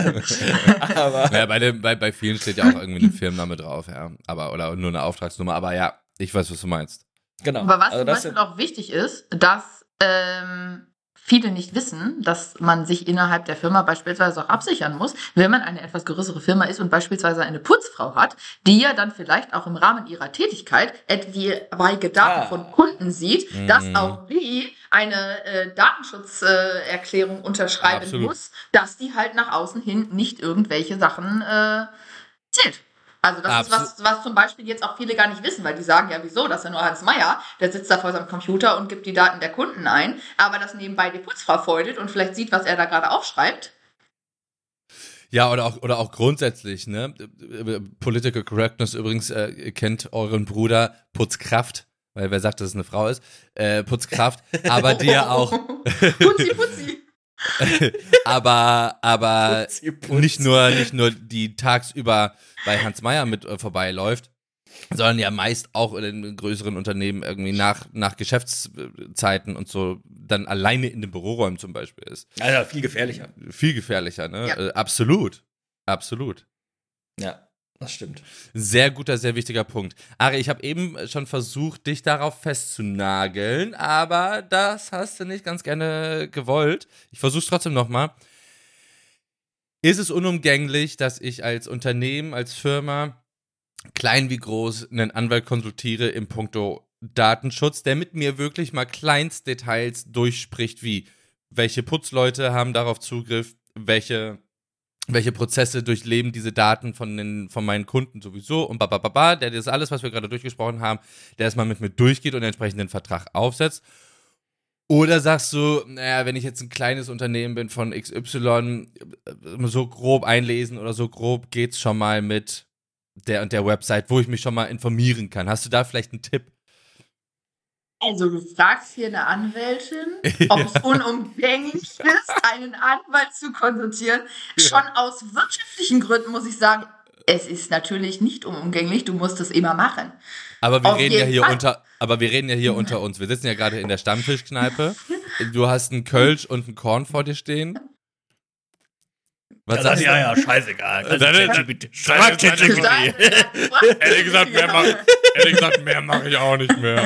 Aber Ja, bei, dem, bei, bei vielen steht ja auch irgendwie ein Firmenname drauf, ja. Aber, oder nur eine Auftragsnummer, aber ja, ich weiß, was du meinst. genau. Aber was Also zum das Beispiel sind- auch wichtig ist, dass ähm, viele nicht wissen, dass man sich innerhalb der Firma beispielsweise auch absichern muss, wenn man eine etwas größere Firma ist und beispielsweise eine Putzfrau hat, die ja dann vielleicht auch im Rahmen ihrer Tätigkeit etwaige Daten Ah. von Kunden sieht, Mhm. dass auch die eine äh, Datenschutzerklärung äh, Erklärung unterschreiben Absolut. muss, dass die halt nach außen hin nicht irgendwelche Sachen äh, zählt. Also das Absolut. ist was, was zum Beispiel jetzt auch viele gar nicht wissen, weil die sagen, ja wieso, das ist ja nur Hans Meyer, der sitzt da vor seinem Computer und gibt die Daten der Kunden ein, aber das nebenbei die Putzfrau feudelt und vielleicht sieht, was er da gerade aufschreibt. Ja, oder auch, oder auch grundsätzlich, ne? Political Correctness übrigens, äh, ihr kennt euren Bruder Putzkraft, weil wer sagt, dass es eine Frau ist, äh, Putzkraft, aber die ja auch, Putzi, putzi. aber, aber Putzi, putzi. nicht nur, nicht nur die tagsüber bei Hans Meyer mit äh, vorbeiläuft, sondern ja meist auch in größeren Unternehmen irgendwie nach, nach Geschäftszeiten und so dann alleine in den Büroräumen zum Beispiel ist. Also viel gefährlicher. Viel gefährlicher, ne? Ja. Äh, absolut. Absolut. Ja, das stimmt. Sehr guter, sehr wichtiger Punkt. Ari, ich habe eben schon versucht, dich darauf festzunageln, aber das hast du nicht ganz gerne gewollt. Ich versuche es trotzdem nochmal. Ist es unumgänglich, dass ich als Unternehmen, als Firma, klein wie groß, einen Anwalt konsultiere im Punkto Datenschutz, der mit mir wirklich mal Kleinstdetails durchspricht, wie welche Putzleute haben darauf Zugriff, welche welche Prozesse durchleben diese Daten von den von meinen Kunden sowieso und babababa, der das alles, was wir gerade durchgesprochen haben, der erstmal mit mir durchgeht und entsprechend den Vertrag aufsetzt. Oder sagst du, naja, wenn ich jetzt ein kleines Unternehmen bin von X Y, so grob einlesen oder so grob geht's schon mal mit der und der Website, wo ich mich schon mal informieren kann. Hast du da vielleicht einen Tipp? Also du fragst hier eine Anwältin, ob es unumgänglich ist, einen Anwalt zu konsultieren. Schon aus wirtschaftlichen Gründen muss ich sagen, es ist natürlich nicht unumgänglich, du musst es immer machen. Aber wir Auf reden ja jeden hier Fall. unter, aber wir reden ja hier unter uns. Wir sitzen ja gerade in der Stammtischkneipe. Du hast einen Kölsch und einen Korn vor dir stehen. Was Ja, sagst du? ja, ja, scheißegal. Also, Dann- ChatGPT. Frag ChatGPT. Ehrlich gesagt, mehr mach, ehrlich gesagt, mehr mache ich auch nicht mehr.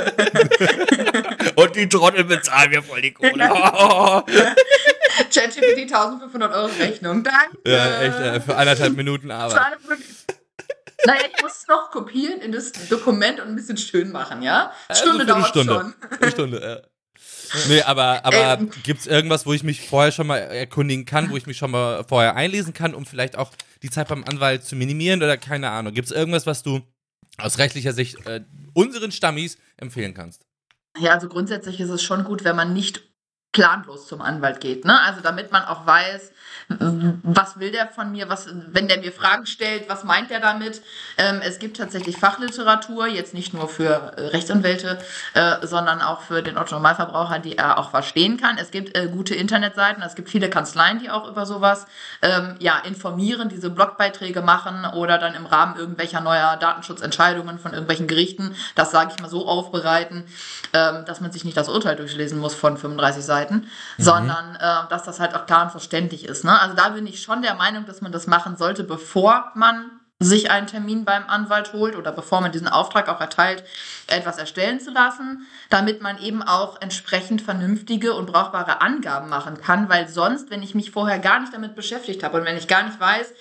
Und die Trottel bezahlen mir voll die Kohle. Oh. ChatGPT eintausendfünfhundert Euro Rechnung, danke. Ja, echt, äh, für anderthalb Minuten Arbeit. Naja, ich muss es noch kopieren in das Dokument und ein bisschen schön machen, ja? Stunde Also dauert Viertelstunde. schon. Eine Stunde, ja. Nee, aber, aber Ähm. gibt's irgendwas, wo ich mich vorher schon mal erkundigen kann, wo ich mich schon mal vorher einlesen kann, um vielleicht auch die Zeit beim Anwalt zu minimieren oder keine Ahnung. Gibt's irgendwas, was du aus rechtlicher Sicht äh, unseren Stammis empfehlen kannst? Ja, also grundsätzlich ist es schon gut, wenn man nicht planlos zum Anwalt geht, ne? Also damit man auch weiß, was will der von mir, was, wenn der mir Fragen stellt, was meint der damit? Ähm, es gibt tatsächlich Fachliteratur, jetzt nicht nur für äh, Rechtsanwälte, äh, sondern auch für den Otto-Normalverbraucher, die er auch verstehen kann. Es gibt äh, gute Internetseiten, es gibt viele Kanzleien, die auch über sowas ähm, ja, informieren, diese Blogbeiträge machen oder dann im Rahmen irgendwelcher neuer Datenschutzentscheidungen von irgendwelchen Gerichten, das sage ich mal so aufbereiten, ähm, dass man sich nicht das Urteil durchlesen muss von fünfunddreißig Seiten, mhm. sondern äh, dass das halt auch klar und verständlich ist. Ne? Also da bin ich schon der Meinung, dass man das machen sollte, bevor man sich einen Termin beim Anwalt holt oder bevor man diesen Auftrag auch erteilt, etwas erstellen zu lassen, damit man eben auch entsprechend vernünftige und brauchbare Angaben machen kann, weil sonst, wenn ich mich vorher gar nicht damit beschäftigt habe und wenn ich gar nicht weiß,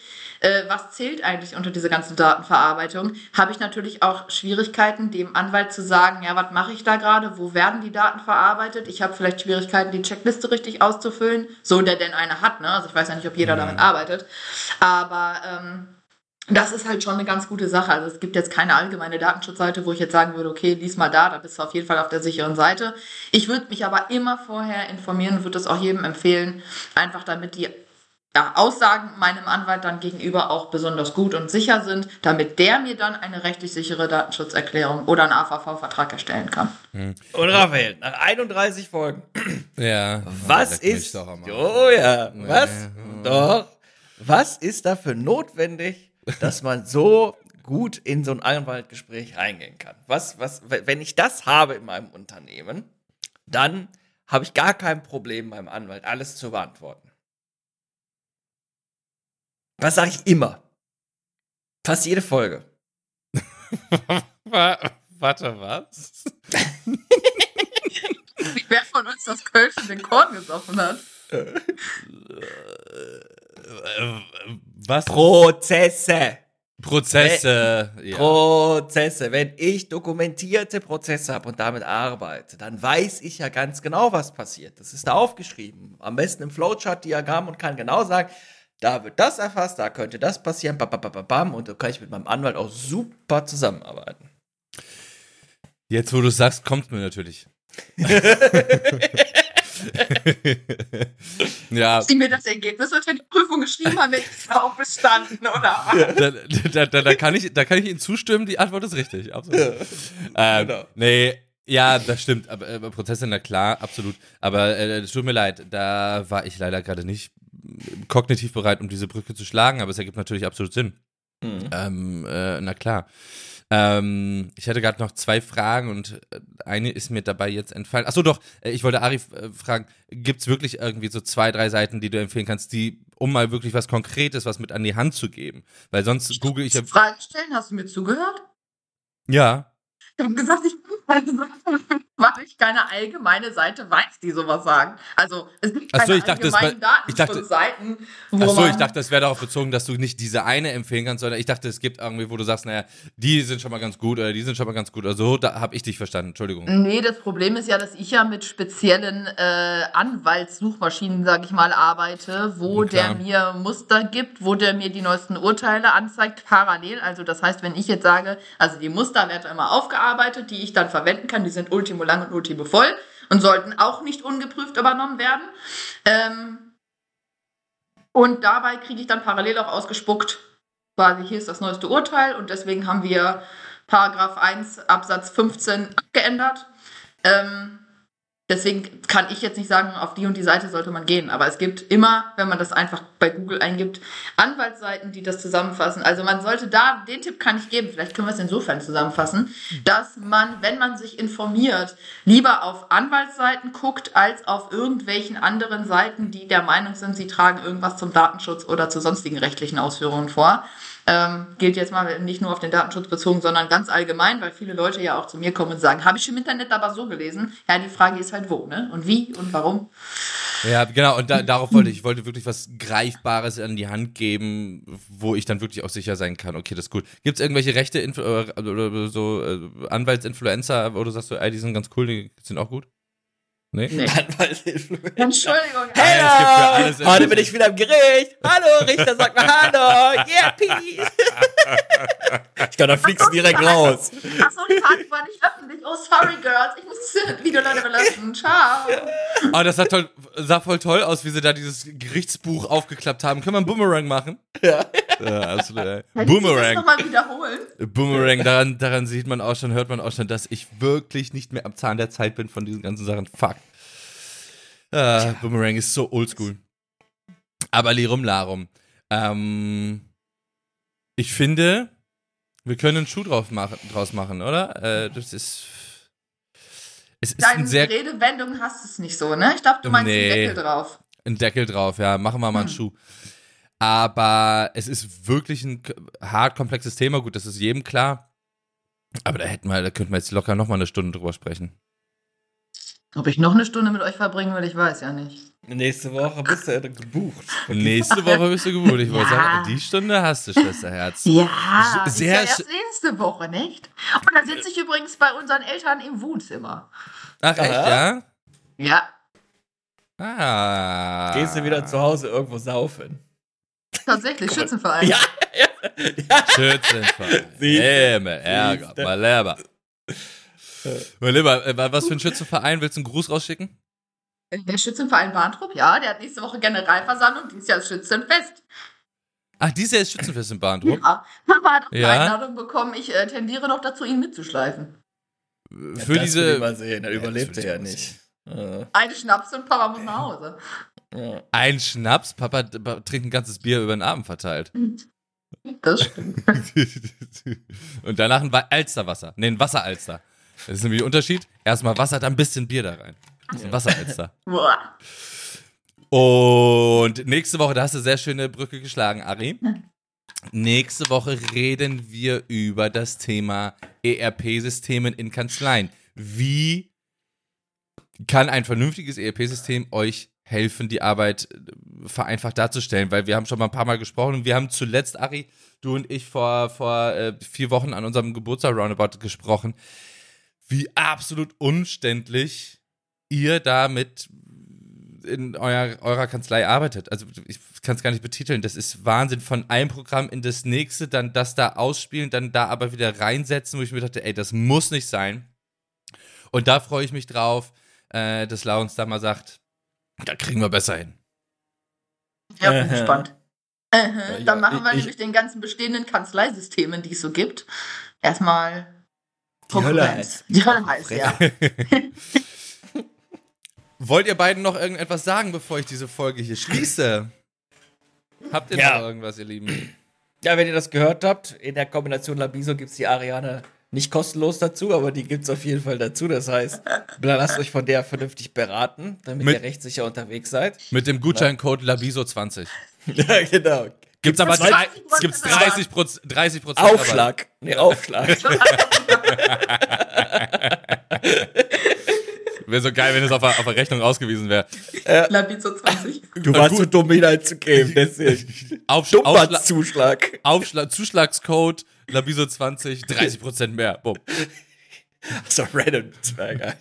äh, was zählt eigentlich unter diese ganze Datenverarbeitung, habe ich natürlich auch Schwierigkeiten, dem Anwalt zu sagen, ja, was mache ich da gerade, wo werden die Daten verarbeitet? Ich habe vielleicht Schwierigkeiten, die Checkliste richtig auszufüllen, so der denn eine hat, ne? Also ich weiß ja nicht, ob jeder Mhm. damit arbeitet, aber ähm, das ist halt schon eine ganz gute Sache. Also es gibt jetzt keine allgemeine Datenschutzseite, wo ich jetzt sagen würde, okay, lies mal da, da bist du auf jeden Fall auf der sicheren Seite. Ich würde mich aber immer vorher informieren und würde das auch jedem empfehlen, einfach damit die ja, Aussagen meinem Anwalt dann gegenüber auch besonders gut und sicher sind, damit der mir dann eine rechtlich sichere Datenschutzerklärung oder einen A V V-Vertrag erstellen kann. Und Raphael, nach einunddreißig Folgen, Ja. was leck mich ist, doch am Arsch. oh ja, was, Ja. doch, was ist dafür notwendig, dass man so gut in so ein Anwaltgespräch reingehen kann? Was, was, wenn ich das habe in meinem Unternehmen, dann habe ich gar kein Problem, meinem Anwalt alles zu beantworten. Was sage ich immer? Fast jede Folge. Wa- Warte, was? Wer von uns das Kölsch in den Korn gesoffen hat? Was? Prozesse. Prozesse. Ja. Prozesse. Wenn ich dokumentierte Prozesse habe und damit arbeite, dann weiß ich ja ganz genau, was passiert. Das ist da aufgeschrieben. Am besten im Flowchart-Diagramm und kann genau sagen, da wird das erfasst, da könnte das passieren, bam, bam, bam, bam, und da kann ich mit meinem Anwalt auch super zusammenarbeiten. Jetzt, wo du es sagst, kommt mir natürlich. Ja, Sie mir das Ergebnis unter die Prüfung geschrieben haben, hätte ich es auch bestanden, oder? da, da, da, da, kann ich, da kann ich Ihnen zustimmen, die Antwort ist richtig, absolut. Ähm, Genau. Nee, ja, das stimmt, aber äh, Prozesse, na klar, absolut. Aber äh, es tut mir leid, da war ich leider gerade nicht kognitiv bereit, um diese Brücke zu schlagen, aber es ergibt natürlich absolut Sinn. Mhm. Ähm, äh, na klar. Ähm, ich hatte gerade noch zwei Fragen und äh, eine ist mir dabei jetzt entfallen. Achso, doch, äh, ich wollte Ari äh, fragen, gibt es wirklich irgendwie so zwei, drei Seiten, die du empfehlen kannst, die, um mal wirklich was Konkretes, was mit an die Hand zu geben? Weil sonst google ich ja. Fragen stellen, hast du mir zugehört? Ja. Ich habe gesagt, ich bin keine Seite, weil ich keine allgemeine Seite weiß, die sowas sagen. Also es gibt Ach so, keine ich dachte, es allgemeinen war- ich dachte- Datenschutzseiten, wo Achso, man... ich dachte, das wäre darauf bezogen, dass du nicht diese eine empfehlen kannst, sondern ich dachte, es gibt irgendwie, wo du sagst, naja, die sind schon mal ganz gut oder die sind schon mal ganz gut oder so. Da habe ich dich verstanden, Entschuldigung. Nee, das Problem ist ja, dass ich ja mit speziellen äh, Anwaltssuchmaschinen, sag ich mal, arbeite, wo Ja, klar. der mir Muster gibt, wo der mir die neuesten Urteile anzeigt, parallel. Also das heißt, wenn ich jetzt sage, also die Muster werden immer aufgearbeitet, die ich dann verwenden kann, die sind Ultimo lang und Ultimo voll und sollten auch nicht ungeprüft übernommen werden. Ähm, und dabei kriege ich dann parallel auch ausgespuckt, quasi hier ist das neueste Urteil und deswegen haben wir Paragraph eins Absatz fünfzehn abgeändert. Ähm, deswegen kann ich jetzt nicht sagen, auf die und die Seite sollte man gehen. Aber es gibt immer, wenn man das einfach bei Google eingibt, Anwaltsseiten, die das zusammenfassen. Also man sollte da, den Tipp kann ich geben, vielleicht können wir es insofern zusammenfassen, dass man, wenn man sich informiert, lieber auf Anwaltsseiten guckt, als auf irgendwelchen anderen Seiten, die der Meinung sind, sie tragen irgendwas zum Datenschutz oder zu sonstigen rechtlichen Ausführungen vor. Ähm, gilt jetzt mal nicht nur auf den Datenschutz bezogen, sondern ganz allgemein, weil viele Leute ja auch zu mir kommen und sagen, habe ich im Internet aber so gelesen. Ja, die Frage ist halt wo, ne? Und wie und warum. Ja, genau, und da, darauf wollte ich, ich wollte wirklich was Greifbares an die Hand geben, wo ich dann wirklich auch sicher sein kann, okay, das ist gut. Gibt es irgendwelche Rechte Influ äh, oder so äh, Anwaltsinfluencer, wo du sagst, so, ey, die sind ganz cool, die sind auch gut? Nee? Nee. Anwaltsinfluencer. Entschuldigung. Ja, es gibt für alles Hallo! Heute bin ich wieder im Gericht. Hallo, Richter, sag mal Hallo. Yeah, peace. Ich glaube, da fliegst du direkt raus. Achso, die Party war nicht öffentlich. Oh, sorry, Girls. Ich muss das Video leider belassen. Ciao. Oh, das sah, toll, sah voll toll aus, wie sie da dieses Gerichtsbuch aufgeklappt haben. Können wir einen Boomerang machen? Ja. Ja, absolut. Ey. Hätten Sie das Boomerang. nochmal wiederholen? Boomerang, daran, daran sieht man auch schon, hört man auch schon, dass ich wirklich nicht mehr am Zahn der Zeit bin von diesen ganzen Sachen. Fuck. Ah, Boomerang ist so oldschool. Aber Lirum Larum. Ähm, ich finde, wir können einen Schuh drauf machen, draus machen, oder? Äh, das ist. Es ist Deine ein sehr. Redewendung hast es nicht so, ne? Ich glaube, du meinst Nee. den Deckel drauf. Ein Deckel drauf, ja, machen wir mal einen Hm. Schuh. Aber es ist wirklich ein k- hart komplexes Thema, gut, das ist jedem klar. Aber da hätten wir, da könnten wir jetzt locker nochmal eine Stunde drüber sprechen. Ob ich noch eine Stunde mit euch verbringen will, ich weiß ja nicht. Nächste Woche bist du ja gebucht. Nächste Woche bist du gebucht. Ich wollte Ja. sagen, die Stunde hast du, Schwesterherz. Ja, ist Sehr ja sch- erst nächste Woche, nicht? Und dann sitze ich übrigens bei unseren Eltern im Wohnzimmer. Ach, echt, ja? Ja, Ah. Gehst du wieder zu Hause irgendwo saufen? tatsächlich, Schützenverein. Ja, Schützenverein. Siehste. Himmel, Ärger, Siehste. mein Lieber. Mein Lieber, äh, was für ein Schützenverein? Willst du einen Gruß rausschicken? Der Schützenverein Bahntrupp, ja, der hat nächste Woche Generalversammlung, dieses Jahr ist Schützenfest. Ach, dieses Jahr ist Schützenfest in Bahndruck. Ja, Papa hat auch eine Ja. Einladung bekommen, ich äh, tendiere noch dazu, ihn mitzuschleifen. Für das will ich diese. mal sehen, er Ja, überlebt das er will ja ich nicht. Äh, Eine Schnaps und Papa muss nach Hause. ja. Ein Schnaps? Papa d- trinkt ein ganzes Bier über den Abend verteilt. Das stimmt. Und danach ein Wa- Alsterwasser. Nee, ein Wasseralster. Das ist nämlich der Unterschied. Erstmal Wasser, dann ein bisschen Bier da rein. Das ist ein Wasseralster. Boah. Und nächste Woche, da hast du sehr schöne Brücke geschlagen, Ari. Nächste Woche reden wir über das Thema E R P-Systemen in Kanzleien. Wie kann ein vernünftiges E R P-System euch helfen, die Arbeit äh, vereinfacht darzustellen? Weil wir haben schon mal ein paar Mal gesprochen und wir haben zuletzt, Ari, du und ich vor, vor äh, vier Wochen an unserem Geburtstag-Roundabout gesprochen, wie absolut umständlich ihr damit in euer, eurer Kanzlei arbeitet. Also ich kann es gar nicht betiteln. Das ist Wahnsinn. Von einem Programm in das nächste, dann das da ausspielen, dann da aber wieder reinsetzen, wo ich mir dachte, ey, das muss nicht sein. Und da freue ich mich drauf, äh, dass Lau uns da mal sagt, da kriegen wir besser hin. Ja, bin Äh, gespannt. Äh, ja, dann machen wir ich- nämlich den ganzen bestehenden Kanzleisystemen, die es so gibt, erstmal Die Hölle Konkurrenz. heißt. Die Hölle heißt, ja. Wollt ihr beiden noch irgendetwas sagen, bevor ich diese Folge hier schließe? Habt ihr Ja. noch irgendwas, ihr Lieben? Ja, wenn ihr das gehört habt, in der Kombination Labiso gibt es die Ariane nicht kostenlos dazu, aber die gibt es auf jeden Fall dazu. Das heißt, lasst euch von der vernünftig beraten, damit Mit- ihr rechtssicher unterwegs seid. Mit dem Gutscheincode Labiso zwanzig. Ja, genau. Gibt's aber zwei- drei, gibt's dreißig Prozent, dreißig Prozent Aufschlag. Nee, Aufschlag. Wäre so geil, wenn es auf der, auf der Rechnung ausgewiesen wäre. Labizo zwanzig. Du warst zu dumm, ihn einzugeben, deswegen. Aufsch Aufschla Dummbartzuschlag. Aufschla Zuschlagscode Labiso zwanzig, dreißig Prozent mehr. Bumm. So random Zwerge.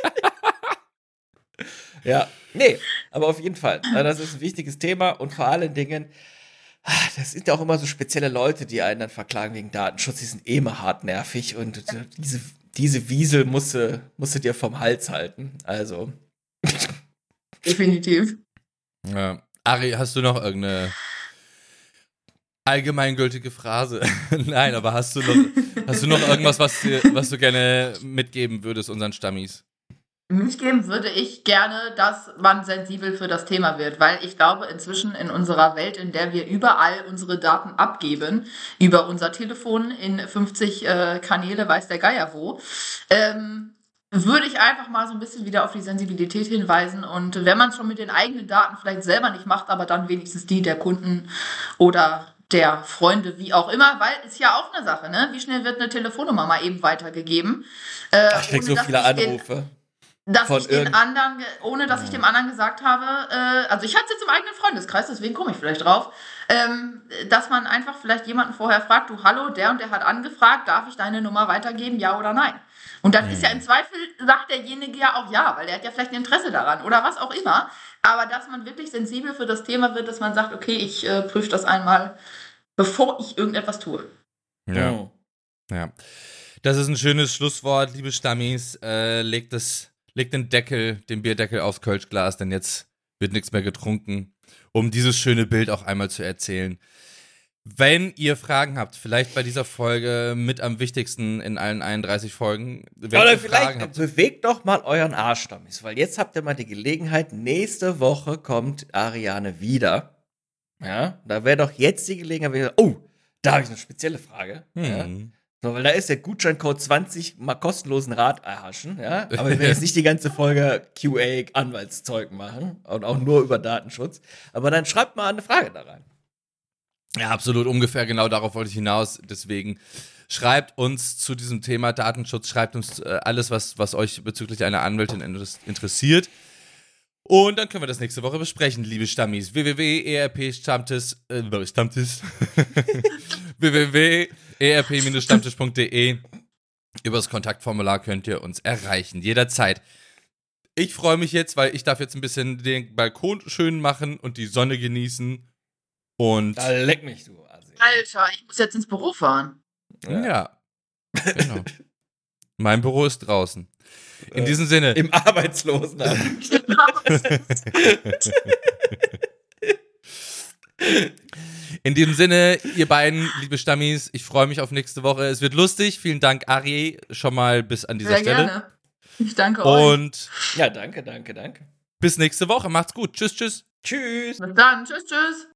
Ja, nee, aber auf jeden Fall. Na, das ist ein wichtiges Thema und vor allen Dingen, ah, das sind ja auch immer so spezielle Leute, die einen dann verklagen wegen Datenschutz, die sind eh immer hartnervig und diese, diese Wiesel musst du, musst du dir vom Hals halten. Also. Definitiv. Ja. Ari, hast du noch irgendeine allgemeingültige Phrase? Nein, aber hast du noch, hast du noch irgendwas, was, dir, was du gerne mitgeben würdest unseren Stammis? Mitgeben würde ich gerne, dass man sensibel für das Thema wird, weil ich glaube, inzwischen in unserer Welt, in der wir überall unsere Daten abgeben, über unser Telefon in fünfzig äh, Kanäle, weiß der Geier wo, ähm, würde ich einfach mal so ein bisschen wieder auf die Sensibilität hinweisen. Und wenn man es schon mit den eigenen Daten vielleicht selber nicht macht, aber dann wenigstens die der Kunden oder der Freunde, wie auch immer, weil ist ja auch eine Sache, ne? Wie schnell wird eine Telefonnummer mal eben weitergegeben? Äh, Ach, ich krieg ohne so dass viele ich den- Anrufe. dass Von ich den irgend- anderen, ge- ohne dass ich dem anderen gesagt habe, äh, also ich hatte es jetzt im eigenen Freundeskreis, deswegen komme ich vielleicht drauf, ähm, dass man einfach vielleicht jemanden vorher fragt, du, hallo, der und der hat angefragt, darf ich deine Nummer weitergeben, ja oder nein? Und dann ist ja im Zweifel, sagt derjenige ja auch ja, weil der hat ja vielleicht ein Interesse daran oder was auch immer, aber dass man wirklich sensibel für das Thema wird, dass man sagt, okay, ich äh, prüfe das einmal, bevor ich irgendetwas tue. Ja. Ja. Das ist ein schönes Schlusswort, liebe Stammis. Äh, legt, das, legt den Deckel, den Bierdeckel aufs Kölschglas, denn jetzt wird nichts mehr getrunken, um dieses schöne Bild auch einmal zu erzählen. Wenn ihr Fragen habt, vielleicht bei dieser Folge mit am wichtigsten in allen einunddreißig Folgen, wenn Oder ihr vielleicht Fragen habt, bewegt doch mal euren Arsch, Stammis, weil jetzt habt ihr mal die Gelegenheit, nächste Woche kommt Ariane wieder. Ja, da wäre doch jetzt die Gelegenheit, wenn ihr, oh, da habe ich eine spezielle Frage. Ja. hm, So, weil da ist der Gutscheincode zwanzig mal kostenlosen Rat erhaschen, ja. Aber wir werden jetzt nicht die ganze Folge Q A-Anwaltszeug machen und auch nur über Datenschutz. Aber dann schreibt mal eine Frage da rein. ja, absolut, ungefähr genau darauf wollte ich hinaus. Deswegen Schreibt uns zu diesem Thema Datenschutz, schreibt uns äh, alles, was, was euch bezüglich einer Anwältin interessiert. Und dann können wir das nächste Woche besprechen, liebe Stammis. w w w punkt e r p stammtisch äh, Stammtisch w w w punkt e r p stammtisch punkt d e. Über das Kontaktformular könnt ihr uns erreichen, jederzeit. Ich freue mich jetzt, weil ich darf jetzt ein bisschen den Balkon schön machen und die Sonne genießen. Und Da leck mich, du Assi. Alter, ich muss jetzt ins Büro fahren. ja, ja genau. Mein Büro ist draußen. In Äh, diesem Sinne. Im Arbeitslosenamt. In diesem Sinne, ihr beiden, liebe Stammis, ich freue mich auf nächste Woche. Es wird lustig. Vielen Dank, Ari, schon mal bis an dieser Sehr Stelle. gerne. Ich danke euch. Und Ja, danke, danke, danke. bis nächste Woche. Macht's gut. Tschüss, tschüss. Tschüss. Bis dann. Tschüss, tschüss.